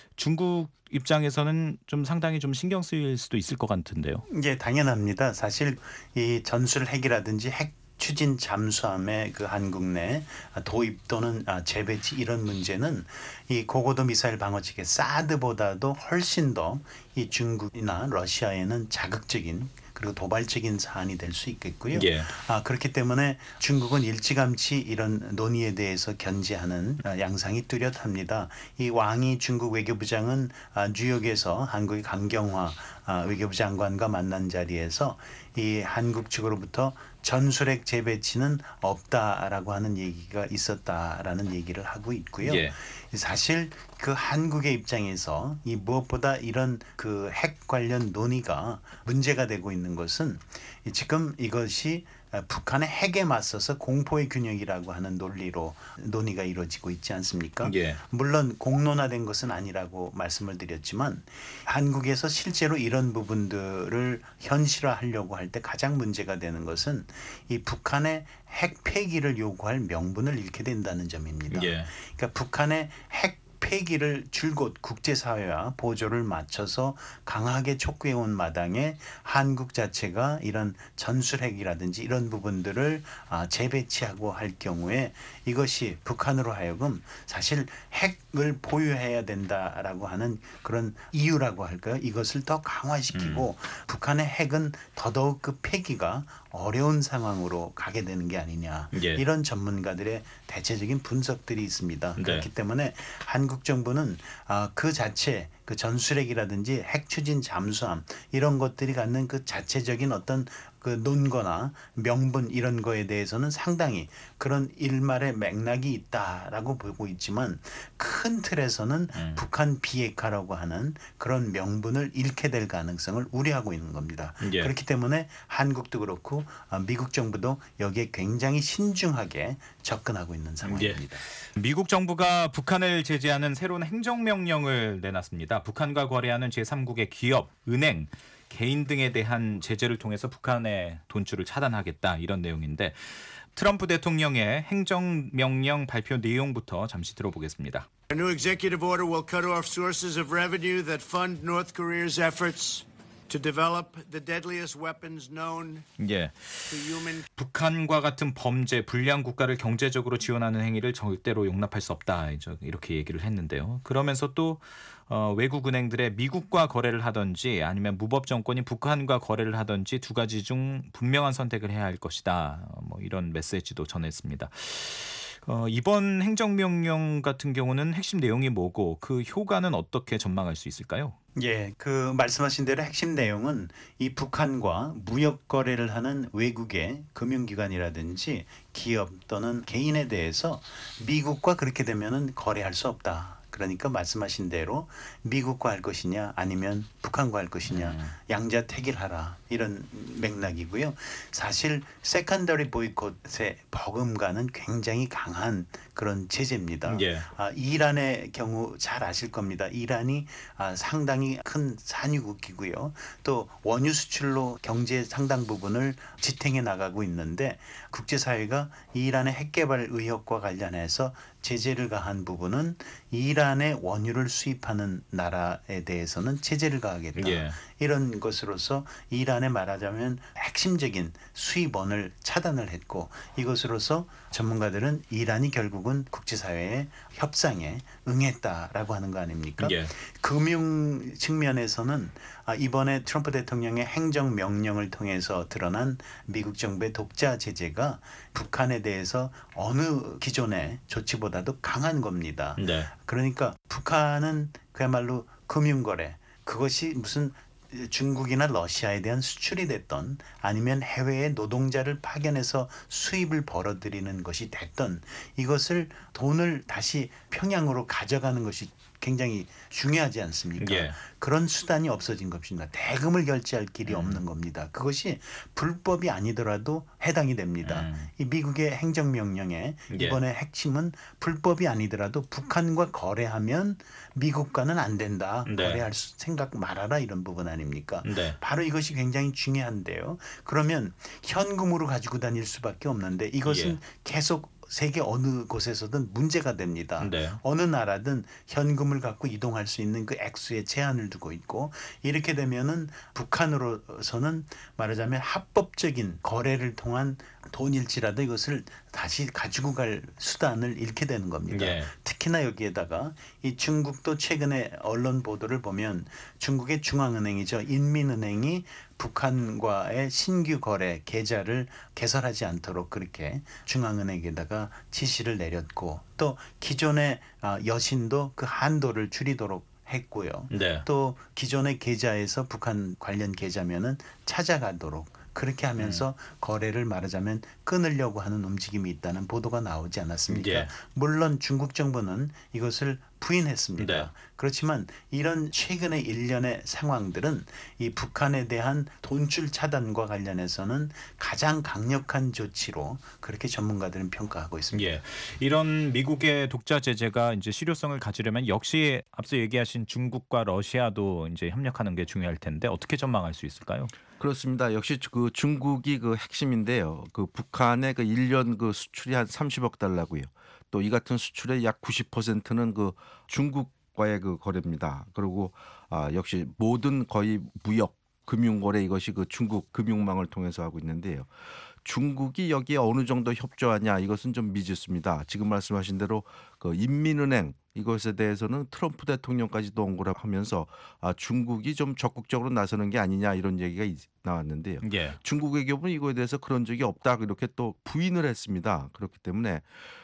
중국 입장에서는 좀 상당히 좀 신경 쓰일 수도 있을 것 같은데요. 예, 당연합니다. 사실 이 전술핵이라든지 핵 추진 잠수함의 그 한국 내 도입 또는 재배치 이런 문제는 이 고고도 미사일 방어체계 사드보다도 훨씬 더 이 중국이나 러시아에는 자극적인 그리고 도발적인 사안이 될 수 있겠고요. 예. 그렇기 때문에 중국은 일찌감치 이런 논의에 대해서 견제하는 양상이 뚜렷합니다. 이 왕이 중국 외교부장은 뉴욕에서 한국의 강경화 외교부 장관과 만난 자리에서 이 한국 측으로부터 전술핵 재배치는 없다라고 하는 얘기가 있었다라는 얘기를 하고 있고요. 예. 사실 그 한국의 입장에서 이 무엇보다 이런 그 핵 관련 논의가 문제가 되고 있는 것은 지금 이것이 북한의 핵에 맞서서 공포의 균형이라고 하는 논리로 논의가 이루어지고 있지 않습니까? 예. 물론 공론화된 것은 아니라고 말씀을 드렸지만 한국에서 실제로 이런 부분들을 현실화하려고 할 때 가장 문제가 되는 것은 이 북한의 핵 폐기를 요구할 명분을 잃게 된다는 점입니다. 예. 그러니까 북한의 핵 폐기를 줄곧 국제사회와 보조를 맞춰서 강하게 촉구해온 마당에 한국 자체가 이런 전술핵이라든지 이런 부분들을 재배치하고 할 경우에 이것이 북한으로 하여금 사실 핵을 보유해야 된다라고 하는 그런 이유라고 할까요? 이것을 더 강화시키고 북한의 핵은 더더욱 그 폐기가 어려운 상황으로 가게 되는 게 아니냐. 예. 이런 전문가들의 대체적인 분석들이 있습니다. 네. 그렇기 때문에 한국 정부는 그 자체 그 전술핵이라든지 핵 추진 잠수함 이런 것들이 갖는 그 자체적인 어떤 그 논거나 명분 이런 거에 대해서는 상당히 그런 일말의 맥락이 있다라고 보고 있지만 큰 틀에서는 북한 비핵화라고 하는 그런 명분을 잃게 될 가능성을 우려하고 있는 겁니다. 예. 그렇기 때문에 한국도 그렇고 미국 정부도 여기에 굉장히 신중하게 접근하고 있는 상황입니다. 미국 정부가 북한을 제재하는 새로운 행정명령을 내놨습니다. 북한과 거래하는 제3국의 기업, 은행, 개인 등에 대한 제재를 통해서 북한의 돈줄을 차단하겠다 이런 내용인데 트럼프 대통령의 행정명령 발표 내용부터 잠시 들어보겠습니다. A new executive order will cut off sources of revenue that fund North Korea's efforts to develop the deadliest weapons known 예. to human. 북한과 같은 범죄, 불량 국가를 경제적으로 지원하는 행위를 절대로 용납할 수 없다. 이렇게 얘기를 했는데요. 그러면서 또 외국 은행들의 미국과 거래를 하든지 아니면 무법 정권이 북한과 거래를 하든지 두 가지 중 분명한 선택을 해야 할 것이다. 뭐 이런 메시지도 전했습니다. 이번 행정명령 같은 경우는 핵심 내용이 뭐고 그 효과는 어떻게 전망할 수 있을까요? 예, 그 말씀하신 대로 핵심 내용은 이 북한과 무역 거래를 하는 외국의 금융기관이라든지 기업 또는 개인에 대해서 미국과 그렇게 되면은 거래할 수 없다. 그러니까 말씀하신 대로 미국과 할 것이냐 아니면 북한과 할 것이냐 양자택일하라 이런 맥락이고요. 사실 세컨더리 보이콧의 버금가는 굉장히 강한 그런 제재입니다. 예. 이란의 경우 잘 아실 겁니다. 이란이 상당히 큰 산유국이고요. 또 원유 수출로 경제 상당 부분을 지탱해 나가고 있는데 국제사회가 이란의 핵개발 의혹과 관련해서 제재를 가한 부분은 이란의 원유를 수입하는 나라에 대해서는 제재를 가하겠다. 예. 이런 것으로서 이란에 말하자면 핵심적인 수입원을 차단을 했고 이것으로서 전문가들은 이란이 결국은 국제사회의 협상에 응했다라고 하는 거 아닙니까? 예. 금융 측면에서는 이번에 트럼프 대통령의 행정명령을 통해서 드러난 미국 정부의 독자 제재가 북한에 대해서 어느 기존의 조치보다도 강한 겁니다. 네. 그러니까 북한은 그야말로 금융거래 그것이 무슨 중국이나 러시아에 대한 수출이 됐던 아니면 해외에 노동자를 파견해서 수입을 벌어들이는 것이 됐던 이것을 돈을 다시 평양으로 가져가는 것이 굉장히 중요하지 않습니까? 예. 그런 수단이 없어진 것입니다. 대금을 결제할 길이 없는 겁니다. 그것이 불법이 아니더라도 해당이 됩니다. 이 미국의 행정명령의 이번에 핵심은 불법이 아니더라도 북한과 거래하면 미국과는 안 된다. 네. 거래할 생각 말아라 이런 부분 아닙니까? 네. 바로 이것이 굉장히 중요한데요. 그러면 현금으로 가지고 다닐 수밖에 없는데 이것은 예. 계속 세계 어느 곳에서든 문제가 됩니다. 네. 어느 나라든 현금을 갖고 이동할 수 있는 그 액수에 제한을 두고 있고 이렇게 되면은 북한으로서는 말하자면 합법적인 거래를 통한 돈일지라도 이것을 다시 가지고 갈 수단을 잃게 되는 겁니다. 예. 특히나 여기에다가 이 중국도 최근에 언론 보도를 보면 중국의 중앙은행이죠. 인민은행이 북한과의 신규 거래 계좌를 개설하지 않도록 그렇게 중앙은행에다가 지시를 내렸고 또 기존의 여신도 그 한도를 줄이도록 했고요. 네. 또 기존의 계좌에서 북한 관련 계좌면은 찾아가도록 그렇게 하면서 거래를 말하자면 끊으려고 하는 움직임이 있다는 보도가 나오지 않았습니까? 예. 물론 중국 정부는 이것을 부인했습니다. 네. 그렇지만 이런 최근의 일련의 상황들은 이 북한에 대한 돈줄 차단과 관련해서는 가장 강력한 조치로 그렇게 전문가들은 평가하고 있습니다. 예. 이런 미국의 독자 제재가 이제 실효성을 가지려면 역시 앞서 얘기하신 중국과 러시아도 이제 협력하는 게 중요할 텐데 어떻게 전망할 수 있을까요? 그렇습니다. 역시 그 중국이 그 핵심인데요. 그 북한의 그 1년 그 수출이 한 30억 달러고요. 또 이 같은 수출의 약 90%는 그 중국과의 그 거래입니다. 그리고 역시 모든 거의 무역 금융거래 이것이 그 중국 금융망을 통해서 하고 있는데요. 중국이 여기에 어느 정도 협조하냐 이것은 좀 미지수입니다. 지금 말씀하신 대로 그 인민은행 이것에 대해서는 트럼프 대통령까지도 언급을 하면서 중국이 좀 적극적으로 나서는 게 아니냐 이런 얘기가 나왔는데요. 예. 중국 외교부는 이거에 대해서 그런 적이 없다 이렇게 또 부인을 했습니다. 그렇기 때문에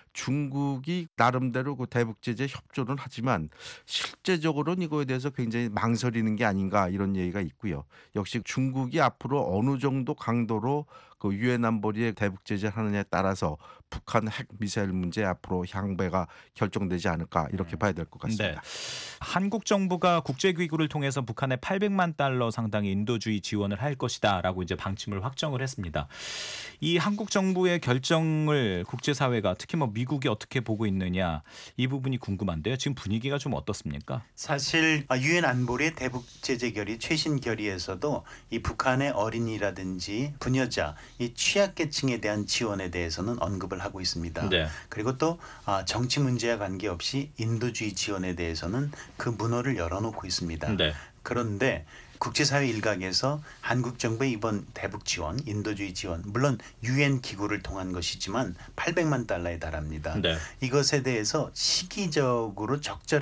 중국이 나름대로 그 대북 제재 협조는 하지만 실제적으로는 이거에 대해서 굉장히 망설이는 게 아닌가 이런 얘기가 있고요. 역시 중국이 앞으로 어느 정도 강도로 그 유엔 안보리에 대북 제재를 하느냐에 따라서 북한 핵 미사일 문제 앞으로 향배가 결정되지 않을까 이렇게 봐야 될 것 같습니다. 네. 한국 정부가 국제기구를 통해서 북한에 800만 달러 상당의 인도주의 지원을 할 것이다라고 이제 방침을 확정을 했습니다. 이 한국 정부의 결정을 국제사회가 특히 뭐 미국이 어떻게 보고 있느냐 이 부분이 궁금한데요. 지금 분위기가 좀 어떻습니까? 사실 유엔 안보리의 대북 제재 결의 최신 결의에서도 이 북한의 어린이라든지 부녀자 이 취약계층에 대한 지원에 대해서는 언급을 하고 있습니다. 네. 그리고 또 정치 문제와 관계없이 인도주의 지원에 대해서는 그 문호를 열어놓고 있습니다. 네. 그런데 국제사회 일각에서 한국 정부의 이번 대북 지원, 인도주의 지원, 물론 유엔 기구를 통한 것이지만 800만 달러에 달합니다. 네. 이것에 대해서 시기적으로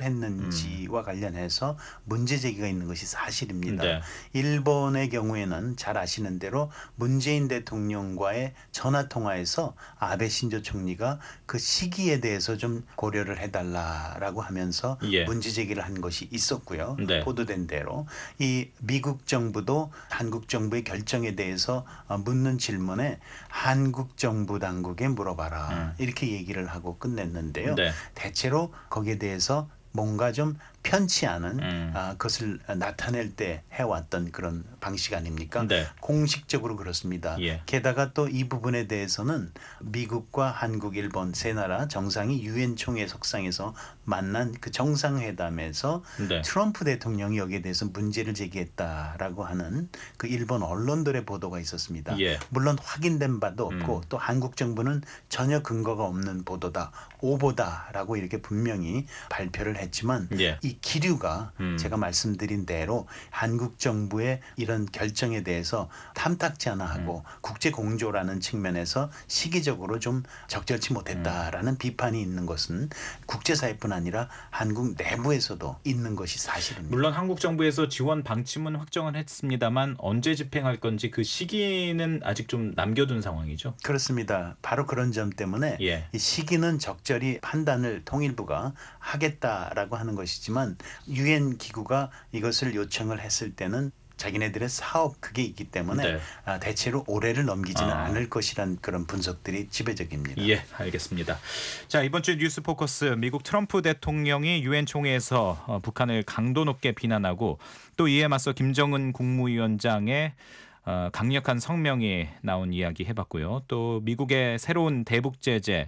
적절했는지와 관련해서 문제 제기가 있는 것이 사실입니다. 네. 일본의 경우에는 잘 아시는 대로 문재인 대통령과의 전화 통화에서 아베 신조 총리가 그 시기에 대해서 좀 고려를 해달라라고 하면서 예. 문제 제기를 한 것이 있었고요. 네. 보도된 대로 이 미국 정부도 한국 정부의 결정에 대해서 묻는 질문에 한국 정부 당국에 물어봐라 이렇게 얘기를 하고 끝냈는데요. 네. 대체로 거기에 대해서 뭔가 좀 편치 않은 그것을 나타낼 때 해왔던 그런 방식 아닙니까? 네. 공식적으로 그렇습니다. 예. 게다가 또 이 부분에 대해서는 미국과 한국, 일본 세 나라 정상이 유엔 총회 석상에서 만난 그 정상회담에서 네. 트럼프 대통령이 여기에 대해서 문제를 제기했다라고 하는 그 일본 언론들의 보도가 있었습니다. 예. 물론 확인된 바도 없고 또 한국 정부는 전혀 근거가 없는 보도다, 오보다라고 이렇게 분명히 발표를 했지만 예. 이 기류가 제가 말씀드린 대로 한국 정부의 이런 결정에 대해서 탐탁지 않아 하고 국제 공조라는 측면에서 시기적으로 좀 적절치 못했다라는 비판이 있는 것은 국제사회뿐 아니라 한국 내부에서도 있는 것이 사실입니다. 물론 한국 정부에서 지원 방침은 확정을 했습니다만 언제 집행할 건지 그 시기는 아직 좀 남겨둔 상황이죠. 그렇습니다. 바로 그런 점 때문에 예. 이 시기는 적절히 판단을 통일부가 하겠다라고 하는 것이지만 유엔 기구가 이것을 요청을 했을 때는 자기네들의 사업 그게 있기 때문에 네. 대체로 올해를 넘기지는 않을 것이란 그런 분석들이 지배적입니다. 예, 알겠습니다. 자, 이번 주 뉴스 포커스 미국 트럼프 대통령이 유엔 총회에서 북한을 강도 높게 비난하고 또 이에 맞서 김정은 국무위원장의 강력한 성명이 나온 이야기 해봤고요. 또 미국의 새로운 대북 제재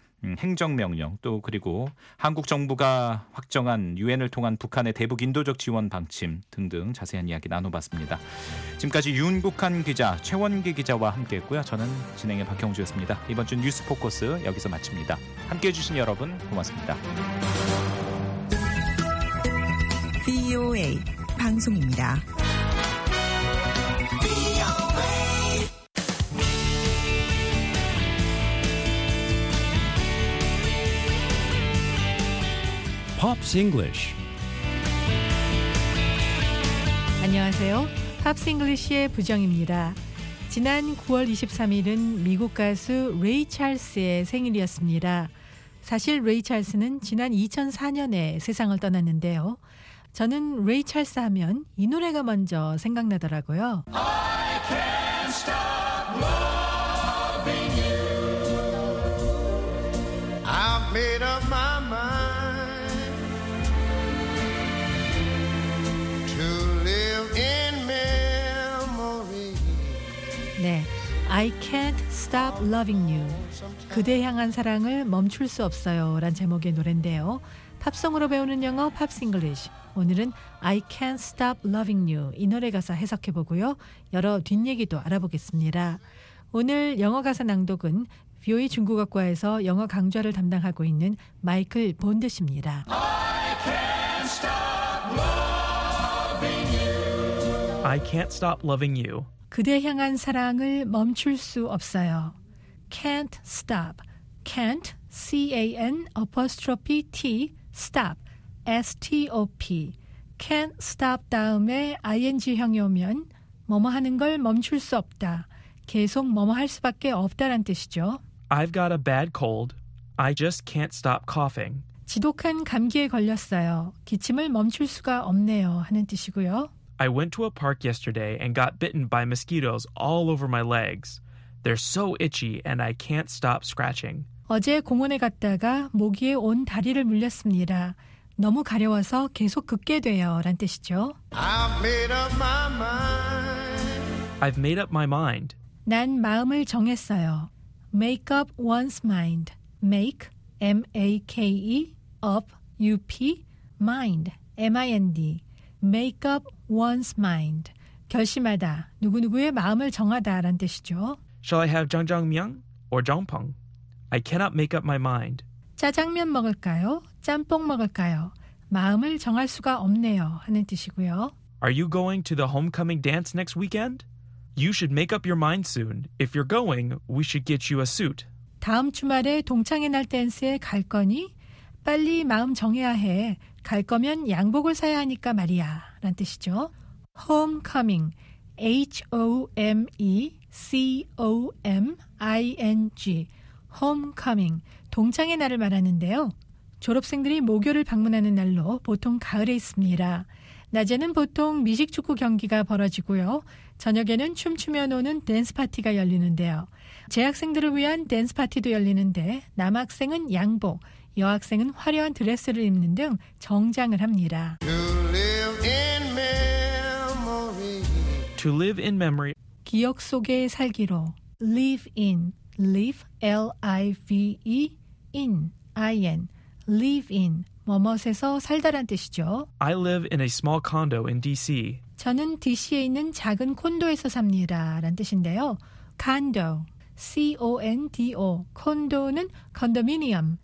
행정명령 또 그리고 한국 정부가 확정한 유엔을 통한 북한의 대북 인도적 지원 방침 등등 자세한 이야기 나눠봤습니다. 지금까지 윤국한 기자, 최원기 기자와 함께했고요. 저는 진행의 박형주였습니다. 이번 주 뉴스 포커스 여기서 마칩니다. 함께해 주신 여러분 고맙습니다. VOA 방송입니다. Pops English. 안녕하세요. 팝스 잉글리시의 부정입니다. 지난 9월 23일은 미국 가수 레이 찰스의 생일이었습니다. 사실 레이 찰스는 지난 2004년에 세상을 떠났는데요. 저는 레이 찰스 하면 이 노래가 먼저 생각나더라고요. I can't stop loving you. I've made up my mind to live in memory. 네, I can't stop loving you. 그대 향한 사랑을 멈출 수 없어요 란 제목의 노래인데요. 팝송으로 배우는 영어 팝스 잉글리쉬. 오늘은 I can't stop loving you 이 노래 가사 해석해보고요. 여러 뒷얘기도 알아보겠습니다. 오늘 영어 가사 낭독은 VOA 중국어과에서 영어 강좌를 담당하고 있는 마이클 본드 씨입니다. I can't stop loving you. I can't stop loving you. 그대 향한 사랑을 멈출 수 없어요. Can't stop. Can't, C-A-N apostrophe T, stop, S-T-O-P. Can't stop 다음에 ing형이 오면 뭐뭐 하는 걸 멈출 수 없다. 계속 뭐뭐 할 수밖에 없다란 뜻이죠. I've got a bad cold. I just can't stop coughing. 지독한 감기에 걸렸어요. 기침을 멈출 수가 없네요 하는 뜻이고요. I went to a park yesterday and got bitten by mosquitoes all over my legs. They're so itchy and I can't stop scratching. 어제 공원에 갔다가 모기에 온 다리를 물렸습니다. 너무 가려워서 계속 긁게 돼요 란 뜻이죠. I've made up my mind. I've made up my mind. 난 마음을 정했어요. Make up one's mind. Make, M-A-K-E, up, U-P, mind, M-I-N-D. Make up one's mind. 결심하다, 누구누구의 마음을 정하다 란 뜻이죠. Shall I have jjajangmyeon or jjangpyeong? I cannot make up my mind. 짜장면 먹을까요? 짬뽕 먹을까요? 마음을 정할 수가 없네요 하는 뜻이고요. Are you going to the homecoming dance next weekend? You should make up your mind soon. If you're going, we should get you a suit. 다음 주말에 동창회 날 댄스에 갈 거니? 빨리 마음 정해야 해. 갈 거면 양복을 사야 하니까 말이야 란 뜻이죠. homecoming, H-O-M-E-C-O-M-I-N-G, homecoming, 동창의 날을 말하는데요. 졸업생들이 모교를 방문하는 날로 보통 가을에 있습니다. 낮에는 보통 미식축구 경기가 벌어지고요. 저녁에는 춤추며 노는 댄스 파티가 열리는데요. 재학생들을 위한 댄스 파티도 열리는데 남학생은 양복, 여학생은 화려한 드레스를 입는 등 정장을 합니다. To live in memory. To live in memory. 기억 속에 살기로. Live in, live, L-I-V-E, in, I-N, live in, 뭐뭇에서 살다란 뜻이죠. I live in a small condo in D.C. 저는 DC에 있는 작은 콘도에서 삽니다 란 뜻인데요. condo, C-O-N-D-O, 콘도는 condominium,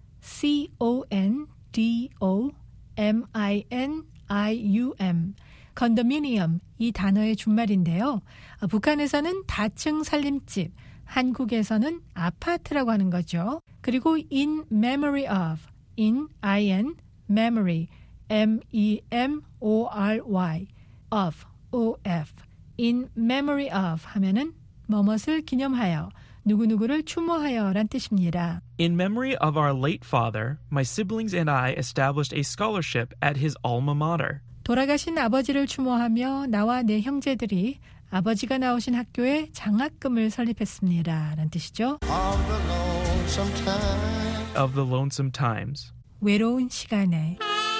C-O-N-D-O-M-I-N-I-U-M, condominium, 이 단어의 준말인데요. 북한에서는 다층 살림집, 한국에서는 아파트라고 하는 거죠. 그리고 in memory of, in, I-N, memory, M-E-M-O-R-Y, of, O-F, in memory of 하면은 뭐뭇을 기념하여, 누구누구를 추모하여 란 뜻입니다. In memory of our late father, my siblings and I established a scholarship at his alma mater. 돌아가신 아버지를 추모하며 나와 내 형제들이 아버지가 나오신 학교에 장학금을 설립했습니다 란 뜻이죠. Of the lonesome times. 외로운 시간에.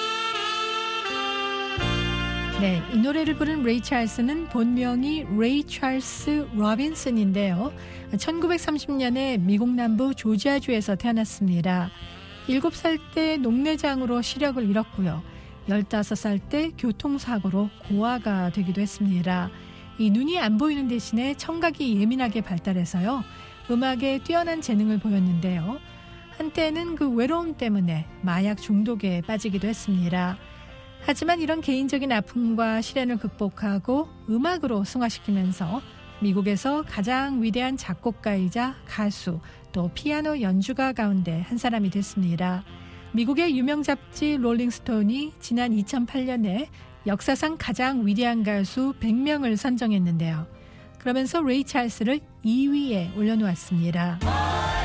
네, 이 노래를 부른 레이 찰스는 본명이 레이 찰스 로빈슨인데요. 1930년에 미국 남부 조지아주에서 태어났습니다. 7살 때 녹내장으로 시력을 잃었고요. 15살 때 교통사고로 고아가 되기도 했습니다. 이 눈이 안 보이는 대신에 청각이 예민하게 발달해서요. 음악에 뛰어난 재능을 보였는데요. 한때는 그 외로움 때문에 마약 중독에 빠지기도 했습니다. 하지만 이런 개인적인 아픔과 시련을 극복하고 음악으로 승화시키면서 미국에서 가장 위대한 작곡가이자 가수 또 피아노 연주가 가운데 한 사람이 됐습니다. 미국의 유명 잡지 롤링스톤이 지난 2008년에 역사상 가장 위대한 가수 100명을 선정했는데요. 그러면서 레이 찰스를 2위에 올려놓았습니다.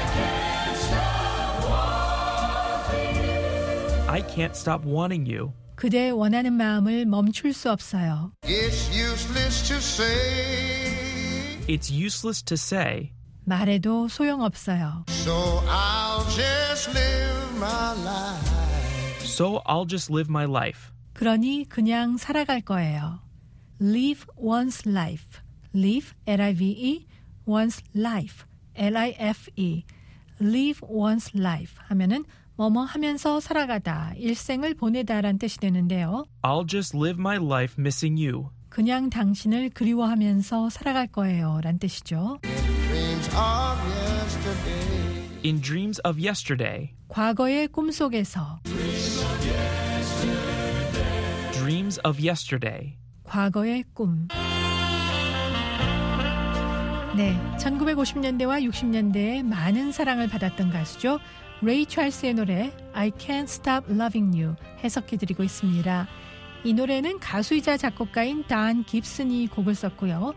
I can't stop wanting you. 그대 원하는 마음을 멈출 수 없어요. It's useless to say. It's useless to say. 말해도 소용없어요. So I'll just live my life. So I'll just live my life. 그러니 그냥 살아갈 거예요. Live one's life. Live, L-I-V-E, one's life, L-I-F-E. Live one's life 하면은 뭐뭐 하면서 살아가다, 일생을 보내다라는 뜻이 되는데요. I'll just live my life missing you. 그냥 당신을 그리워하면서 살아갈 거예요 라는 뜻이죠. Dreams of yesterday. In dreams of yesterday. 과거의 꿈속에서. Dreams of yesterday. 과거의 꿈. 네, 1950년대와 60년대에 많은 사랑을 받았던 가수죠. 레이 찰스의 노래 I Can't Stop Loving You 해석해드리고 있습니다. 이 노래는 가수이자 작곡가인 단 깁슨이 곡을 썼고요.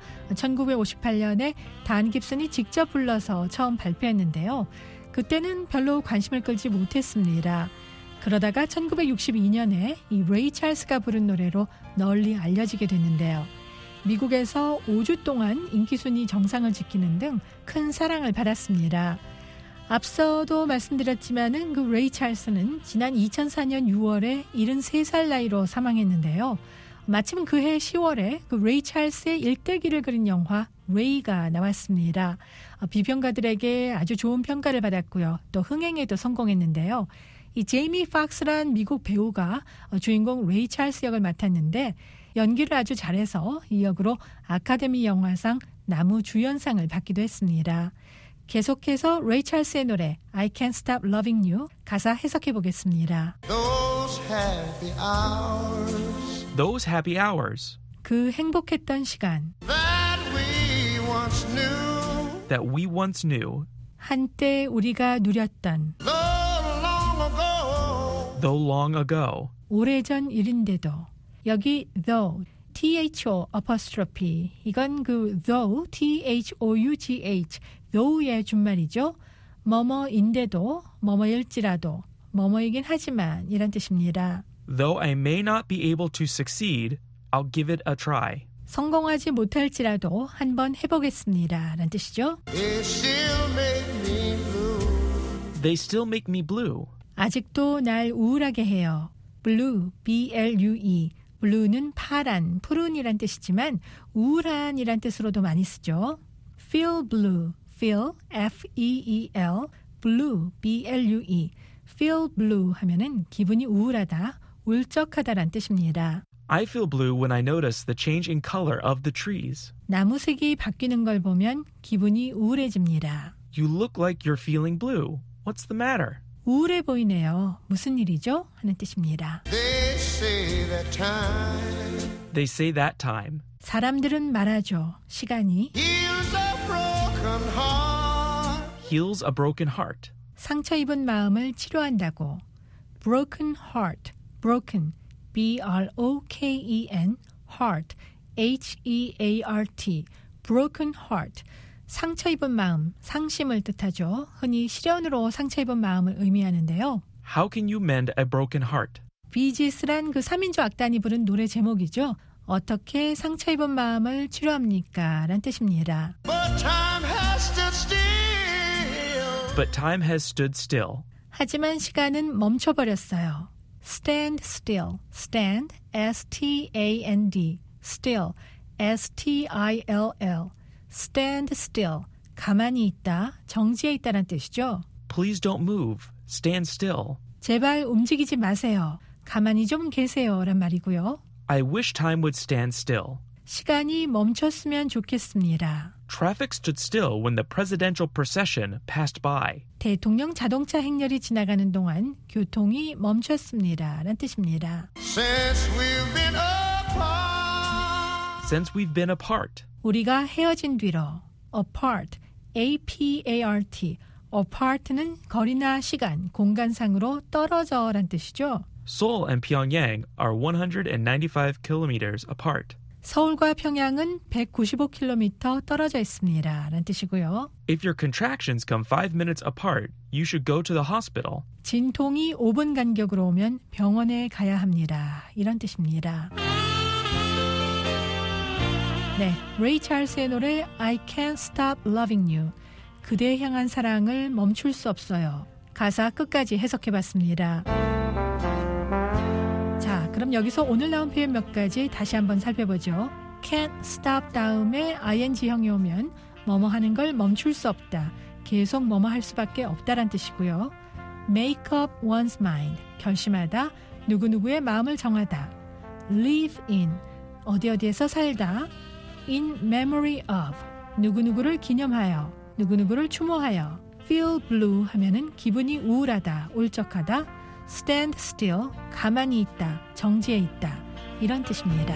1958년에 단 깁슨이 직접 불러서 처음 발표했는데요. 그때는 별로 관심을 끌지 못했습니다. 그러다가 1962년에 이 레이 찰스가 부른 노래로 널리 알려지게 됐는데요. 미국에서 5주 동안 인기 순위 정상을 지키는 등 큰 사랑을 받았습니다. 앞서도 말씀드렸지만은 그 레이 찰스는 지난 2004년 6월에 73살 나이로 사망했는데요. 마침 그해 10월에 그 레이 찰스의 일대기를 그린 영화 레이가 나왔습니다. 비평가들에게 아주 좋은 평가를 받았고요. 또 흥행에도 성공했는데요. 이 제이미 팍스란 미국 배우가 주인공 레이 찰스 역을 맡았는데 연기를 아주 잘해서 이 역으로 아카데미 영화상 남우주연상을 받기도 했습니다. 계속해서 레이 찰스의 노래 I Can't Stop Loving You 가사 해석해 보겠습니다. Those happy hours. Those happy hours. 그 행복했던 시간. That we once knew. That we once knew. 한때 우리가 누렸던. Though long ago. Though long ago. 오래전 일인데도. 여기 though, T-H-O apostrophe. 이건 그 though, T-H-O-U-G-H, though의 준말이죠. 뭐뭐인데도, 뭐뭐일지라도, 뭐뭐이긴 하지만 이란 뜻입니다. Though I may not be able to succeed, I'll give it a try. 성공하지 못할지라도 한번 해보겠습니다. 라는 뜻이죠. They still make me blue. They still make me blue. 아직도 날 우울하게 해요. blue, B-L-U-E. blue는 파란, 푸른이란 뜻이지만 우울한이란 뜻으로도 많이 쓰죠. feel blue, feel, F-E-E-L, blue, B-L-U-E. feel blue 하면은 기분이 우울하다, 울적하다란 뜻입니다. I feel blue when I notice the change in color of the trees. 나무색이 바뀌는 걸 보면 기분이 우울해집니다. You look like you're feeling blue. What's the matter? 우울해 보이네요. 무슨 일이죠? 하는 뜻입니다. They say that time. They say that time. 사람들은 말하죠. 시간이 Heals a broken heart. Heals a broken heart. 상처 입은 마음을 치료한다고. broken heart, broken, B-R-O-K-E-N, heart, H-E-A-R-T, broken heart. 상처 입은 마음, 상심을 뜻하죠. 흔히 시련으로 상처 입은 마음을 의미하는데요. How can you mend a broken heart? 비지스란 그 3인조 악단이 부른 노래 제목이죠. 어떻게 상처 입은 마음을 치료합니까? 라는 뜻입니다. But time has stood still. But time has stood still. 하지만 시간은 멈춰버렸어요. Stand still, stand, S-T-A-N-D, still, S-T-I-L-L. stand still, 가만히 있다, 정지해 있다는 뜻이죠. Please don't move. Stand still. 제발 움직이지 마세요. 가만히 좀 계세요. 란 말이고요. I wish time would stand still. 시간이 멈췄으면 좋겠습니다. Traffic stood still when the presidential procession passed by. 대통령 자동차 행렬이 지나가는 동안 교통이 멈췄습니다. 란 뜻입니다. Since we've been apart. Since we've been apart. 우리가 헤어진 뒤로 apart, A-P-A-R-T, apart는 거리나 시간, 공간상으로 떨어져란 뜻이죠. Seoul and Pyongyang are 195 kilometers apart. 서울과 평양은 195km 떨어져 있습니다. 라는 뜻이고요. If your contractions come 5 minutes apart, you should go to the hospital. 진통이 5분 간격으로 오면 병원에 가야 합니다. 이런 뜻입니다. 네, 레이 찰스의 노래 I Can't Stop Loving You. 그대에 향한 사랑을 멈출 수 없어요. 가사 끝까지 해석해봤습니다. 자, 그럼 여기서 오늘 나온 표현 몇 가지 다시 한번 살펴보죠. Can't stop 다음에 ing형이 오면 뭐뭐 하는 걸 멈출 수 없다. 계속 뭐뭐 할 수밖에 없다란 뜻이고요. Make up one's mind. 결심하다. 누구누구의 마음을 정하다. Live in. 어디어디에서 살다. In memory of. 누구누구를 기념하여. 누구누구를 추모하여. Feel blue 하면은 기분이 우울하다. 울적하다. Stand still. 가만히 있다. 정지해 있다. 이런 뜻입니다.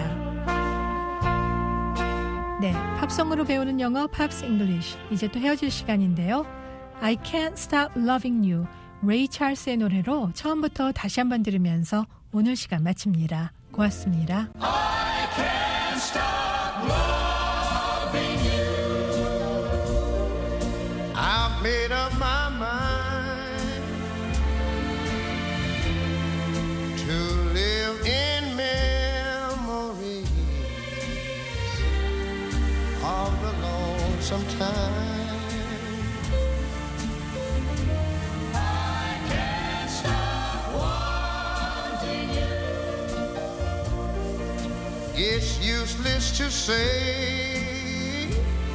네, 팝송으로 배우는 영어 팝스 잉글리쉬. 이제 또 헤어질 시간인데요. I Can't Stop Loving You. 레이 찰스의 노래로 처음부터 다시 한번 들으면서 오늘 시간 마칩니다. 고맙습니다. I can't stop loving you. I've made up my mind to live in memories of the lonesome time. It's useless to say,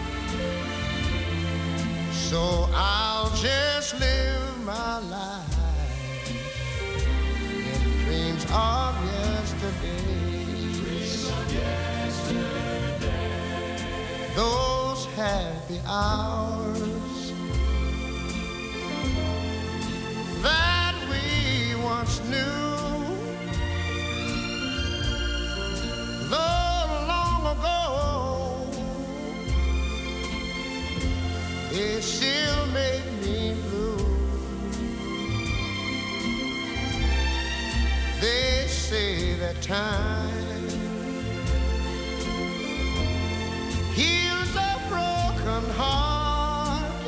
so I'll just live my life in dreams of yesterday. Those happy hours that we once knew. It still make me blue. They say that time heals a broken heart,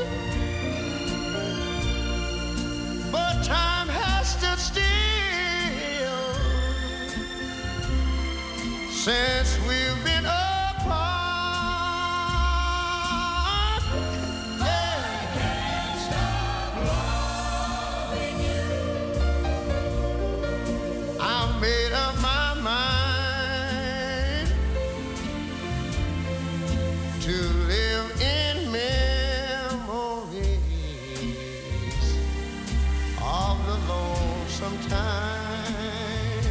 but time has stood still since we've been apart. Made up my mind to live in memories of the lonesome time.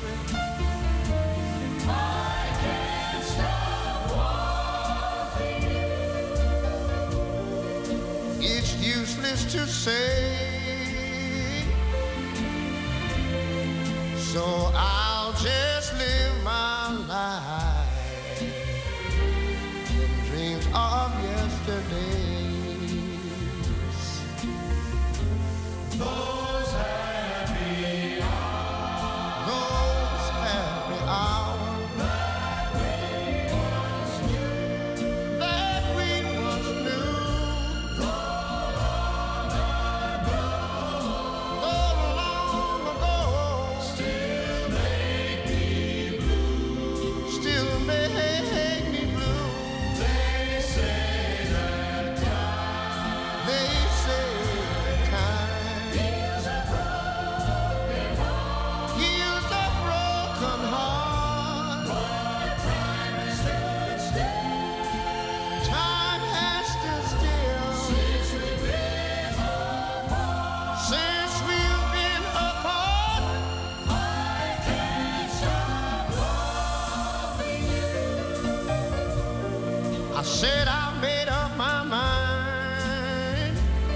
I can't stop wanting you. It's useless to say, so I'll just live my life in dreams of yesterdays. Those happy hours that we once knew, I said I made up my mind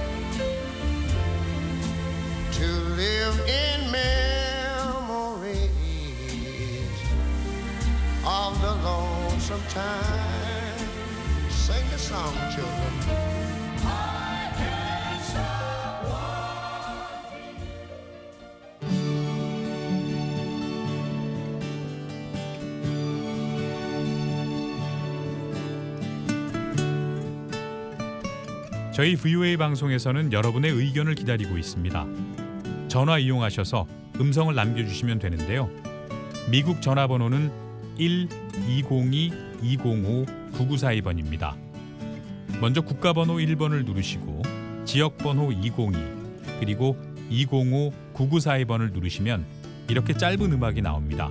to live in memories of the lonesome time. Sing the song, children. I can't stop wanting you. 저희 VOA 방송에서는 여러분의 의견을 기다리고 있습니다. 전화 이용하셔서 음성을 남겨주시면 되는데요. 미국 전화번호는 1-202-205-9942번입니다. 먼저 국가번호 1번을 누르시고 지역번호 202 그리고 205-9942번을 누르시면 이렇게 짧은 음악이 나옵니다.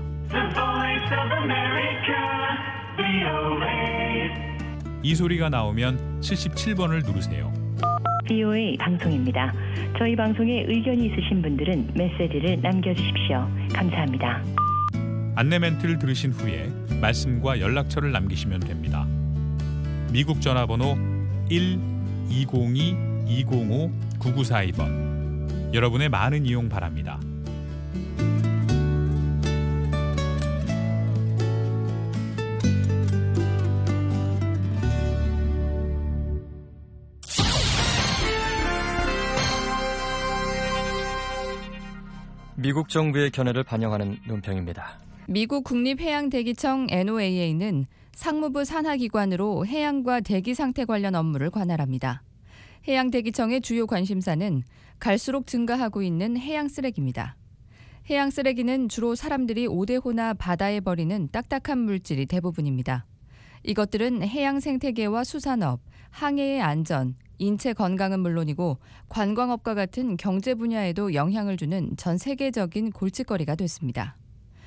이 소리가 나오면 77번을 누르세요. VOA 방송입니다. 저희 방송에 의견이 있으신 분들은 메시지를 남겨주십시오. 감사합니다. 안내 멘트를 들으신 후에 말씀과 연락처를 남기시면 됩니다. 미국 전화번호 1-202-205-9942번. 여러분의 많은 이용 바랍니다. 미국 정부의 견해를 반영하는 논평입니다. 미국 국립해양대기청 NOAA는 상무부 산하기관으로 해양과 대기 상태 관련 업무를 관할합니다. 해양대기청의 주요 관심사는 갈수록 증가하고 있는 해양 쓰레기입니다. 해양 쓰레기는 주로 사람들이 오대호나 바다에 버리는 딱딱한 물질이 대부분입니다. 이것들은 해양 생태계와 수산업, 항해의 안전, 인체 건강은 물론이고 관광업과 같은 경제 분야에도 영향을 주는 전 세계적인 골칫거리가 됐습니다.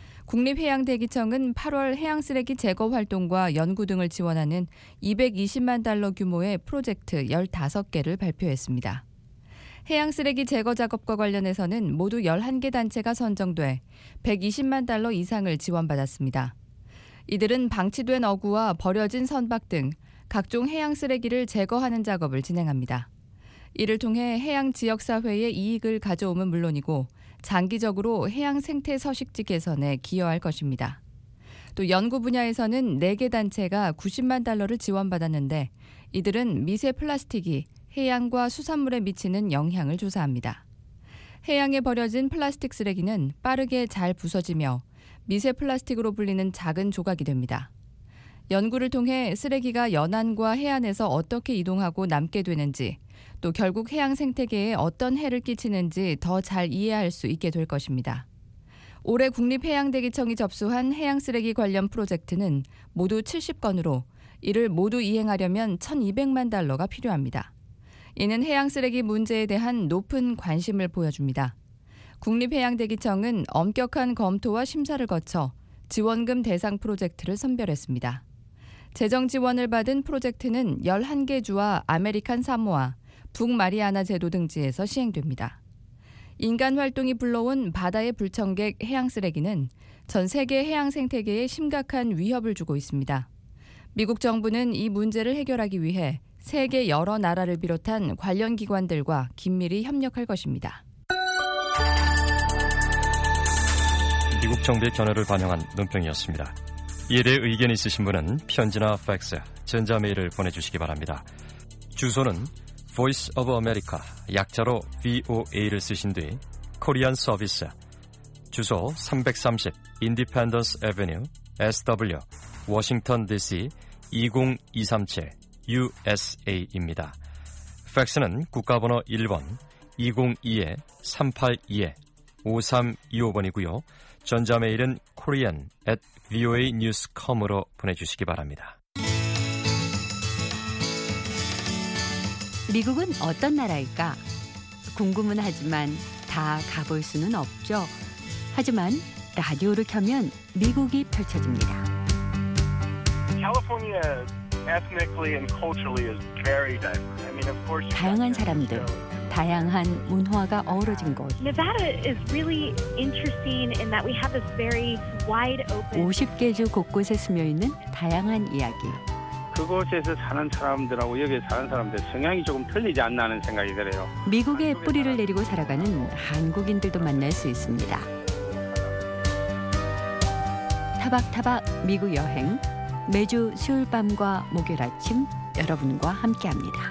국립해양대기청은 8월 해양쓰레기 제거 활동과 연구 등을 지원하는 220만 달러 규모의 프로젝트 15개를 발표했습니다. 해양쓰레기 제거 작업과 관련해서는 모두 11개 단체가 선정돼 120만 달러 이상을 지원받았습니다. 이들은 방치된 어구와 버려진 선박 등 각종 해양 쓰레기를 제거하는 작업을 진행합니다. 이를 통해 해양 지역사회의 이익을 가져오면 물론이고 장기적으로 해양 생태 서식지 개선에 기여할 것입니다. 또 연구 분야에서는 4개 단체가 90만 달러를 지원받았는데 이들은 미세 플라스틱이 해양과 수산물에 미치는 영향을 조사합니다. 해양에 버려진 플라스틱 쓰레기는 빠르게 잘 부서지며 미세 플라스틱으로 불리는 작은 조각이 됩니다. 연구를 통해 쓰레기가 연안과 해안에서 어떻게 이동하고 남게 되는지, 또 결국 해양 생태계에 어떤 해를 끼치는지 더 잘 이해할 수 있게 될 것입니다. 올해 국립해양대기청이 접수한 해양쓰레기 관련 프로젝트는 모두 70건으로 이를 모두 이행하려면 1,200만 달러가 필요합니다. 이는 해양쓰레기 문제에 대한 높은 관심을 보여줍니다. 국립해양대기청은 엄격한 검토와 심사를 거쳐 지원금 대상 프로젝트를 선별했습니다. 재정 지원을 받은 프로젝트는 11개 주와 아메리칸 사모아, 북마리아나 제도 등지에서 시행됩니다. 인간 활동이 불러온 바다의 불청객 해양 쓰레기는 전 세계 해양 생태계에 심각한 위협을 주고 있습니다. 미국 정부는 이 문제를 해결하기 위해 세계 여러 나라를 비롯한 관련 기관들과 긴밀히 협력할 것입니다. 미국 정부의 견해를 반영한 논평이었습니다. 이에 대해 의견이 있으신 분은 편지나 팩스, 전자메일을 보내주시기 바랍니다. 주소는 Voice of America, 약자로 VOA를 쓰신 뒤 코리안 서비스, 주소 330 Independence Avenue, SW, 워싱턴 DC 20237 USA입니다. 팩스는 국가번호 1번 202-382-5325번이고요. 전자메일은 korean@voanews.com으로 보내주시기 바랍니다. 미국은 어떤 나라일까? 궁금은 하지만 다 가볼 수는 없죠. 하지만 라디오를 켜면 미국이 펼쳐집니다. 다양한 사람들, 다양한 문화가 어우러진 곳. Nevada is really interesting in that we have this very wide open. 50개 주 곳곳에 스며 있는 다양한 이야기. 그곳에서 사는 사람들하고 여기 사는 사람들 성향이 조금 틀리지 않나 하는 생각이 들어요. 미국에 뿌리를 내리고 살아가는 한국인들도 만날 수 있습니다. 타박타박 미국 여행, 매주 수요일 밤과 목요일 아침 여러분과 함께합니다.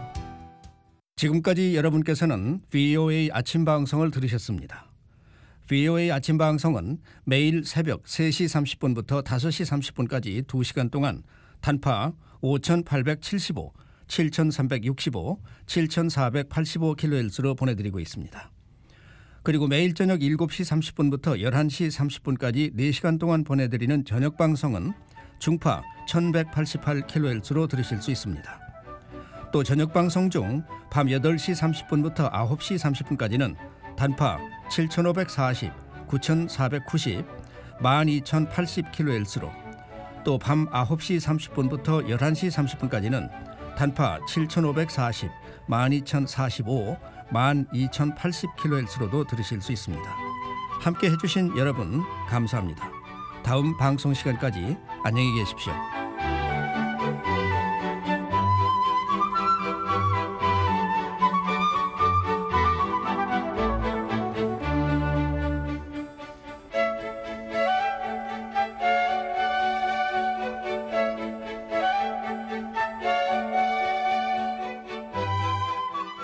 지금까지 여러분께서는 VOA 아침 방송을 들으셨습니다. VOA 아침 방송은 매일 새벽 3시 30분부터 5시 30분까지 2시간 동안 단파 5875, 7,365, 7,485kHz로 보내드리고 있습니다. 그리고 매일 저녁 7시 30분부터 11시 30분까지 4시간 동안 보내드리는 저녁 방송은 중파 1188kHz로 들으실 수 있습니다. 또 저녁 방송 중 밤 8시 30분부터 9시 30분까지는 단파 7540, 9490, 12080kHz로 또 밤 9시 30분부터 11시 30분까지는 단파 7540, 12045, 12080kHz로도 들으실 수 있습니다. 함께 해주신 여러분 감사합니다. 다음 방송 시간까지 안녕히 계십시오.